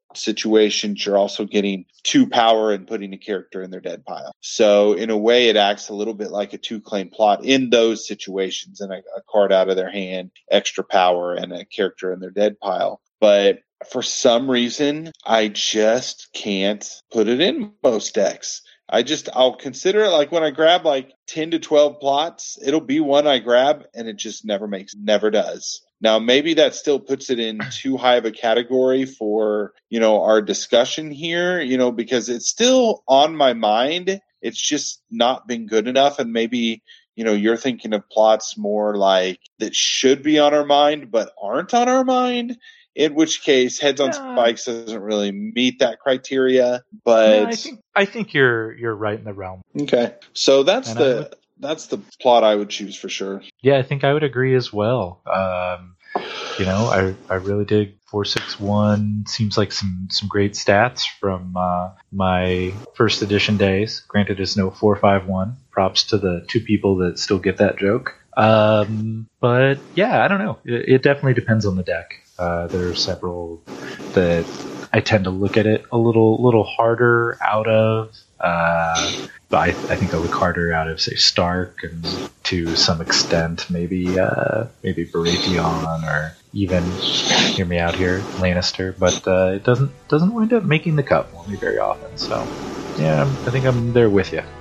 situations, you're also getting two power and putting a character in their dead pile. So in a way, it acts a little bit like a two-claim plot in those situations, and a, a card out of their hand, extra power, and a character in their dead pile. But for some reason, I just can't put it in most decks. I just, I'll consider it like when I grab like ten to twelve plots, it'll be one I grab and it just never makes, never does. Now, maybe that still puts it in too high of a category for, you know, our discussion here, you know, because it's still on my mind. It's just not been good enough. And maybe, you know, you're thinking of plots more like that should be on our mind, but aren't on our mind. In which case, Heads on Yeah. Spikes doesn't really meet that criteria. But No, I think I think you're you're right in the realm. okay, so that's And the would, that's the plot I would choose for sure. Yeah, I think I would agree as well. Um, you know, I I really dig four six one. Seems like some some great stats from uh, my first edition days. Granted, it's no four five one. Props to the two people that still get that joke. Um, but yeah, I don't know. It, it definitely depends on the deck. Uh, there are several that I tend to look at it a little little harder out of. Uh, but I, I think I look harder out of, say, Stark, and to some extent maybe uh, maybe Baratheon, or even, hear me out here, Lannister. But uh, it doesn't doesn't wind up making the cut for me very often. So yeah, I think I'm there with you.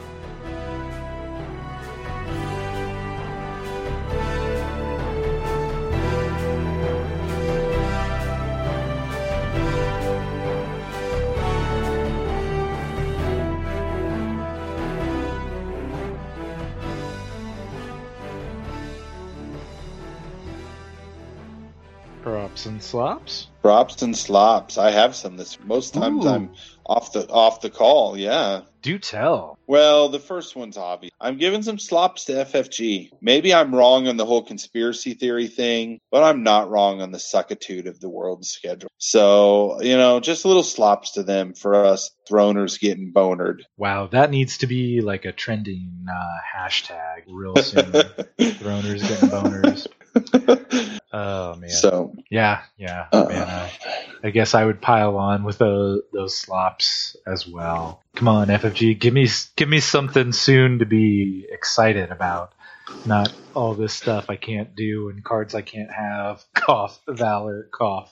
Props and slops. Props and slops. I have some this. Most times Ooh. I'm off the off the call. Yeah. Do tell. Well, the first one's obvious. I'm giving some slops to F F G. Maybe I'm wrong on the whole conspiracy theory thing, but I'm not wrong on the suckitude of the world schedule. So, you know, just a little slops to them for us throners getting bonered. Wow, that needs to be like a trending uh, hashtag real soon. Throners getting boners. Oh man. So yeah, yeah, uh, man. I, I guess I would pile on with those, those slops as well. Come on, F F G, give me give me something soon to be excited about. Not all this stuff I can't do and cards I can't have. Cough, Valor, cough.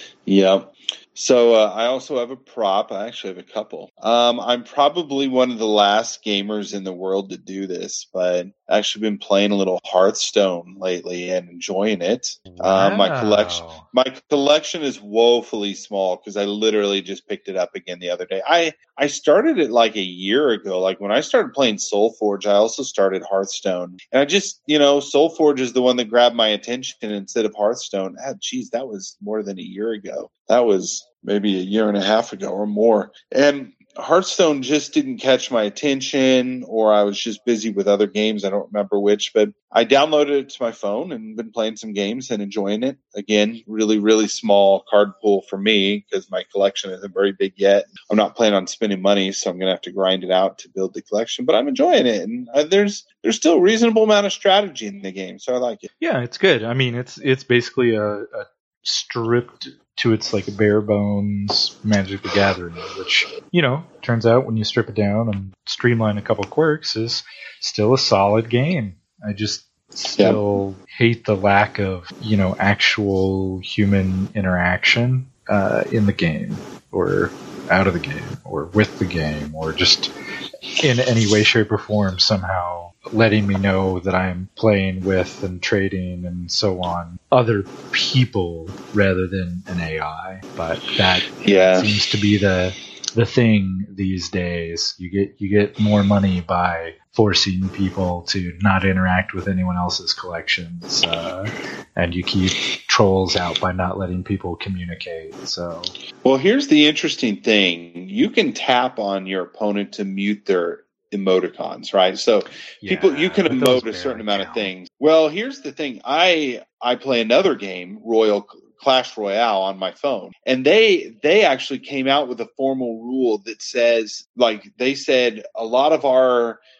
Yep. So uh, I also have a prop. I actually have a couple. Um, I'm probably one of the last gamers in the world to do this, but I've actually been playing a little Hearthstone lately and enjoying it. Wow. Um, my collection, my collection is woefully small because I literally just picked it up again the other day. I I started it like a year ago. Like when I started playing Soulforge, I also started Hearthstone, and I just, you know, Soulforge is the one that grabbed my attention instead of Hearthstone. Ah, geez, that was more than a year ago. That was maybe a year and a half ago or more. And Hearthstone just didn't catch my attention, or I was just busy with other games. I don't remember which, but I downloaded it to my phone and been playing some games and enjoying it. Again, really, really small card pool for me because my collection isn't very big yet. I'm not planning on spending money, so I'm going to have to grind it out to build the collection, but I'm enjoying it. And uh, there's there's still a reasonable amount of strategy in the game, so I like it. Yeah, it's good. I mean, it's it's basically a, a stripped to its like bare bones Magic the Gathering, which, you know, turns out when you strip it down and streamline a couple quirks is still a solid game. I just still yeah. hate the lack of, you know, actual human interaction uh, in the game, or out of the game, or with the game, or just in any way, shape, or form somehow letting me know that I'm playing with and trading and so on other people rather than an A I. But that yeah. seems to be the the thing these days. You get you get more money by forcing people to not interact with anyone else's collections, uh, and you keep trolls out by not letting people communicate. So, well, here's the interesting thing: you can tap on your opponent to mute their emoticons, right? So yeah, people, you can emote a certain amount count. of things. Well, here's the thing: I I play another game, Royal Clash Royale, on my phone, and they they actually came out with a formal rule that says, like, they said a lot of our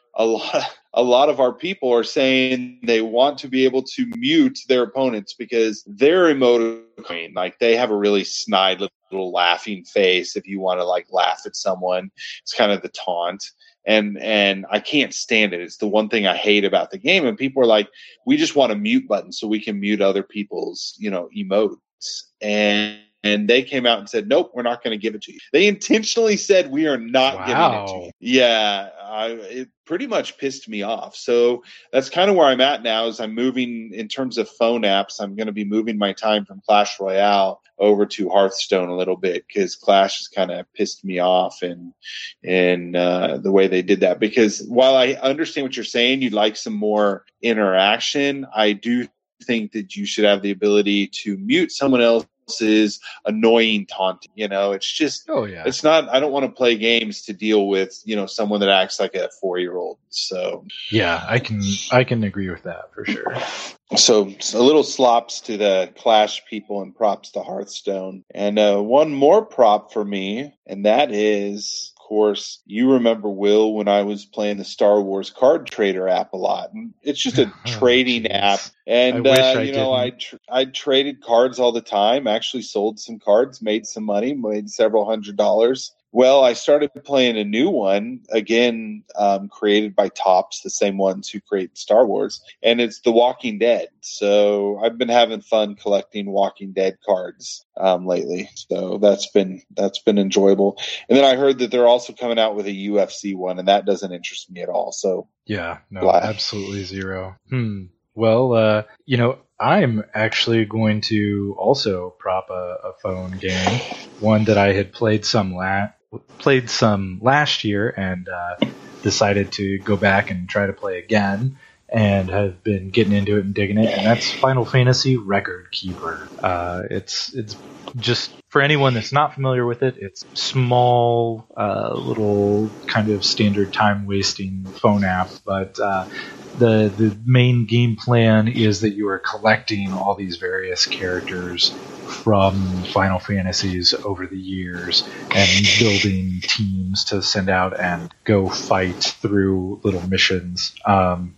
a lot, a lot of our people are saying they want to be able to mute their opponents because their emote, like they have a really snide little laughing face. If you want to like laugh at someone, it's kind of the taunt. And and I can't stand it. It's the one thing I hate about the game. And people are like, we just want a mute button so we can mute other people's, you know, emotes. And and they came out and said, nope, we're not going to give it to you. They intentionally said we are not wow. giving it to you. Yeah, I, it pretty much pissed me off. So that's kind of where I'm at now is I'm moving in terms of phone apps. I'm going to be moving my time from Clash Royale over to Hearthstone a little bit because Clash has kind of pissed me off in, in uh, the way they did that. Because while I understand what you're saying, you'd like some more interaction, I do think that you should have the ability to mute someone else. Is annoying taunting, you know, it's just, oh yeah, it's not, I don't want to play games to deal with, you know, someone that acts like a four-year-old. So yeah, I can, I can agree with that for sure. So, so a little slops to the Clash people and props to Hearthstone. And uh, one more prop for me, and that is, of course, you remember, Will, when I was playing the Star Wars Card Trader app a lot. And it's just a oh, trading geez. app. And, I wish uh, I you know, I, tr- I traded cards all the time, actually sold some cards, made some money, made several hundred dollars. Well, I started playing a new one, again, um, created by Topps, the same ones who create Star Wars, and it's The Walking Dead. So I've been having fun collecting Walking Dead cards um, lately. So that's been that's been enjoyable. And then I heard that they're also coming out with a U F C one, and that doesn't interest me at all. So yeah, no, blah. Absolutely zero. Hmm. Well, uh, you know, I'm actually going to also prop a, a phone game, one that I had played some la- played some last year and uh, decided to go back and try to play again, and have been getting into it and digging it, and that's Final Fantasy Record Keeper. Uh, it's it's just, for anyone that's not familiar with it, it's small, uh, little kind of standard time-wasting phone app, but uh, the the main game plan is that you are collecting all these various characters from Final Fantasies over the years and building teams to send out and go fight through little missions. Um,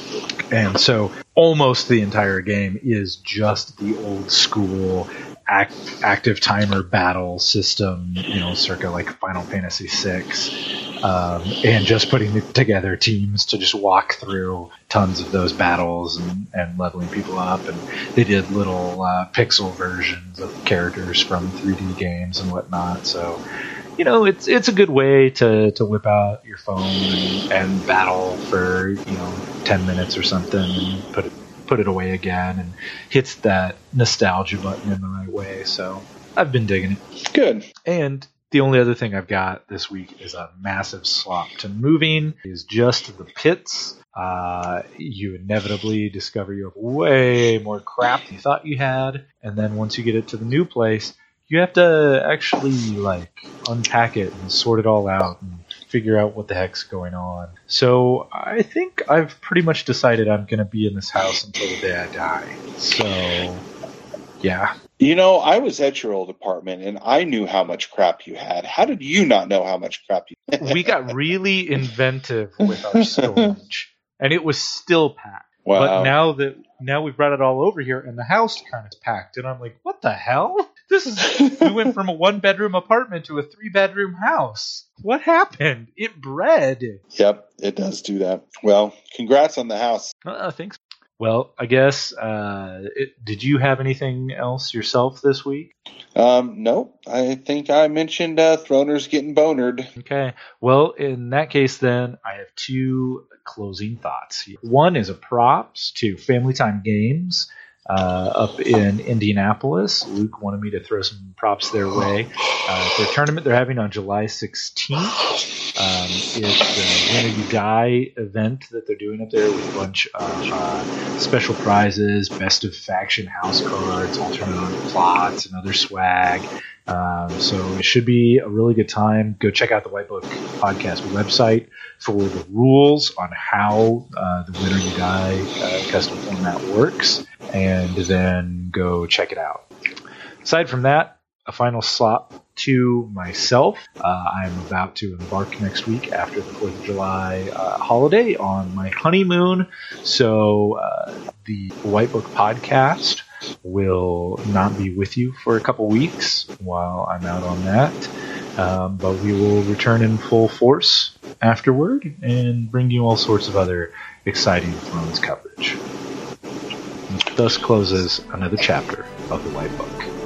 and so almost the entire game is just the old school act, active timer battle system, you know, circa like Final Fantasy six, um, and just putting together teams to just walk through tons of those battles and, and leveling people up. And they did little uh, pixel versions of characters from three D games and whatnot. So, you know, it's it's a good way to, to whip out your phone and, and battle for, you know, ten minutes or something and put it put it away again, and hits that nostalgia button in the right way. So I've been digging it. Good. And the only other thing I've got this week is a massive slop to moving. Is just the pits. Uh, you inevitably discover you have way more crap than you thought you had, and then once you get it to the new place, you have to actually like unpack it and sort it all out and figure out what the heck's going on. So I think I've pretty much decided I'm going to be in this house until the day I die. So, yeah. You know, I was at your old apartment, and I knew how much crap you had. How did you not know how much crap you had? We got really inventive with our storage, and it was still packed. Wow. But now that now we've brought it all over here, and the house kind of packed, and I'm like, what the hell? This is we went from a one-bedroom apartment to a three-bedroom house. What happened? It bred. Yep, it does do that. Well, congrats on the house. Uh, thanks. Well, I guess, uh, it, did you have anything else yourself this week? Um, no, I think I mentioned uh, Throner's getting bonered. Okay. Well, in that case, then, I have two closing thoughts. One is a props to Family Time Games uh, up in Indianapolis. Luke wanted me to throw some props their way. Uh, it's a tournament they're having on July sixteenth. Um, it's a Winner You Die event that they're doing up there with a bunch of uh, special prizes, best of faction house cards, alternate plots, and other swag. Um, so it should be a really good time. Go check out the White Book Podcast website for the rules on how uh, the Winner You Die uh, custom format works, and then go check it out. Aside from that, a final slot to myself. Uh, I'm about to embark next week after the fourth of July uh, holiday on my honeymoon. So uh, the White Book podcast will not be with you for a couple weeks while I'm out on that. Um, but we will return in full force afterward and bring you all sorts of other exciting Thrones coverage. Thus closes another chapter of the White Book.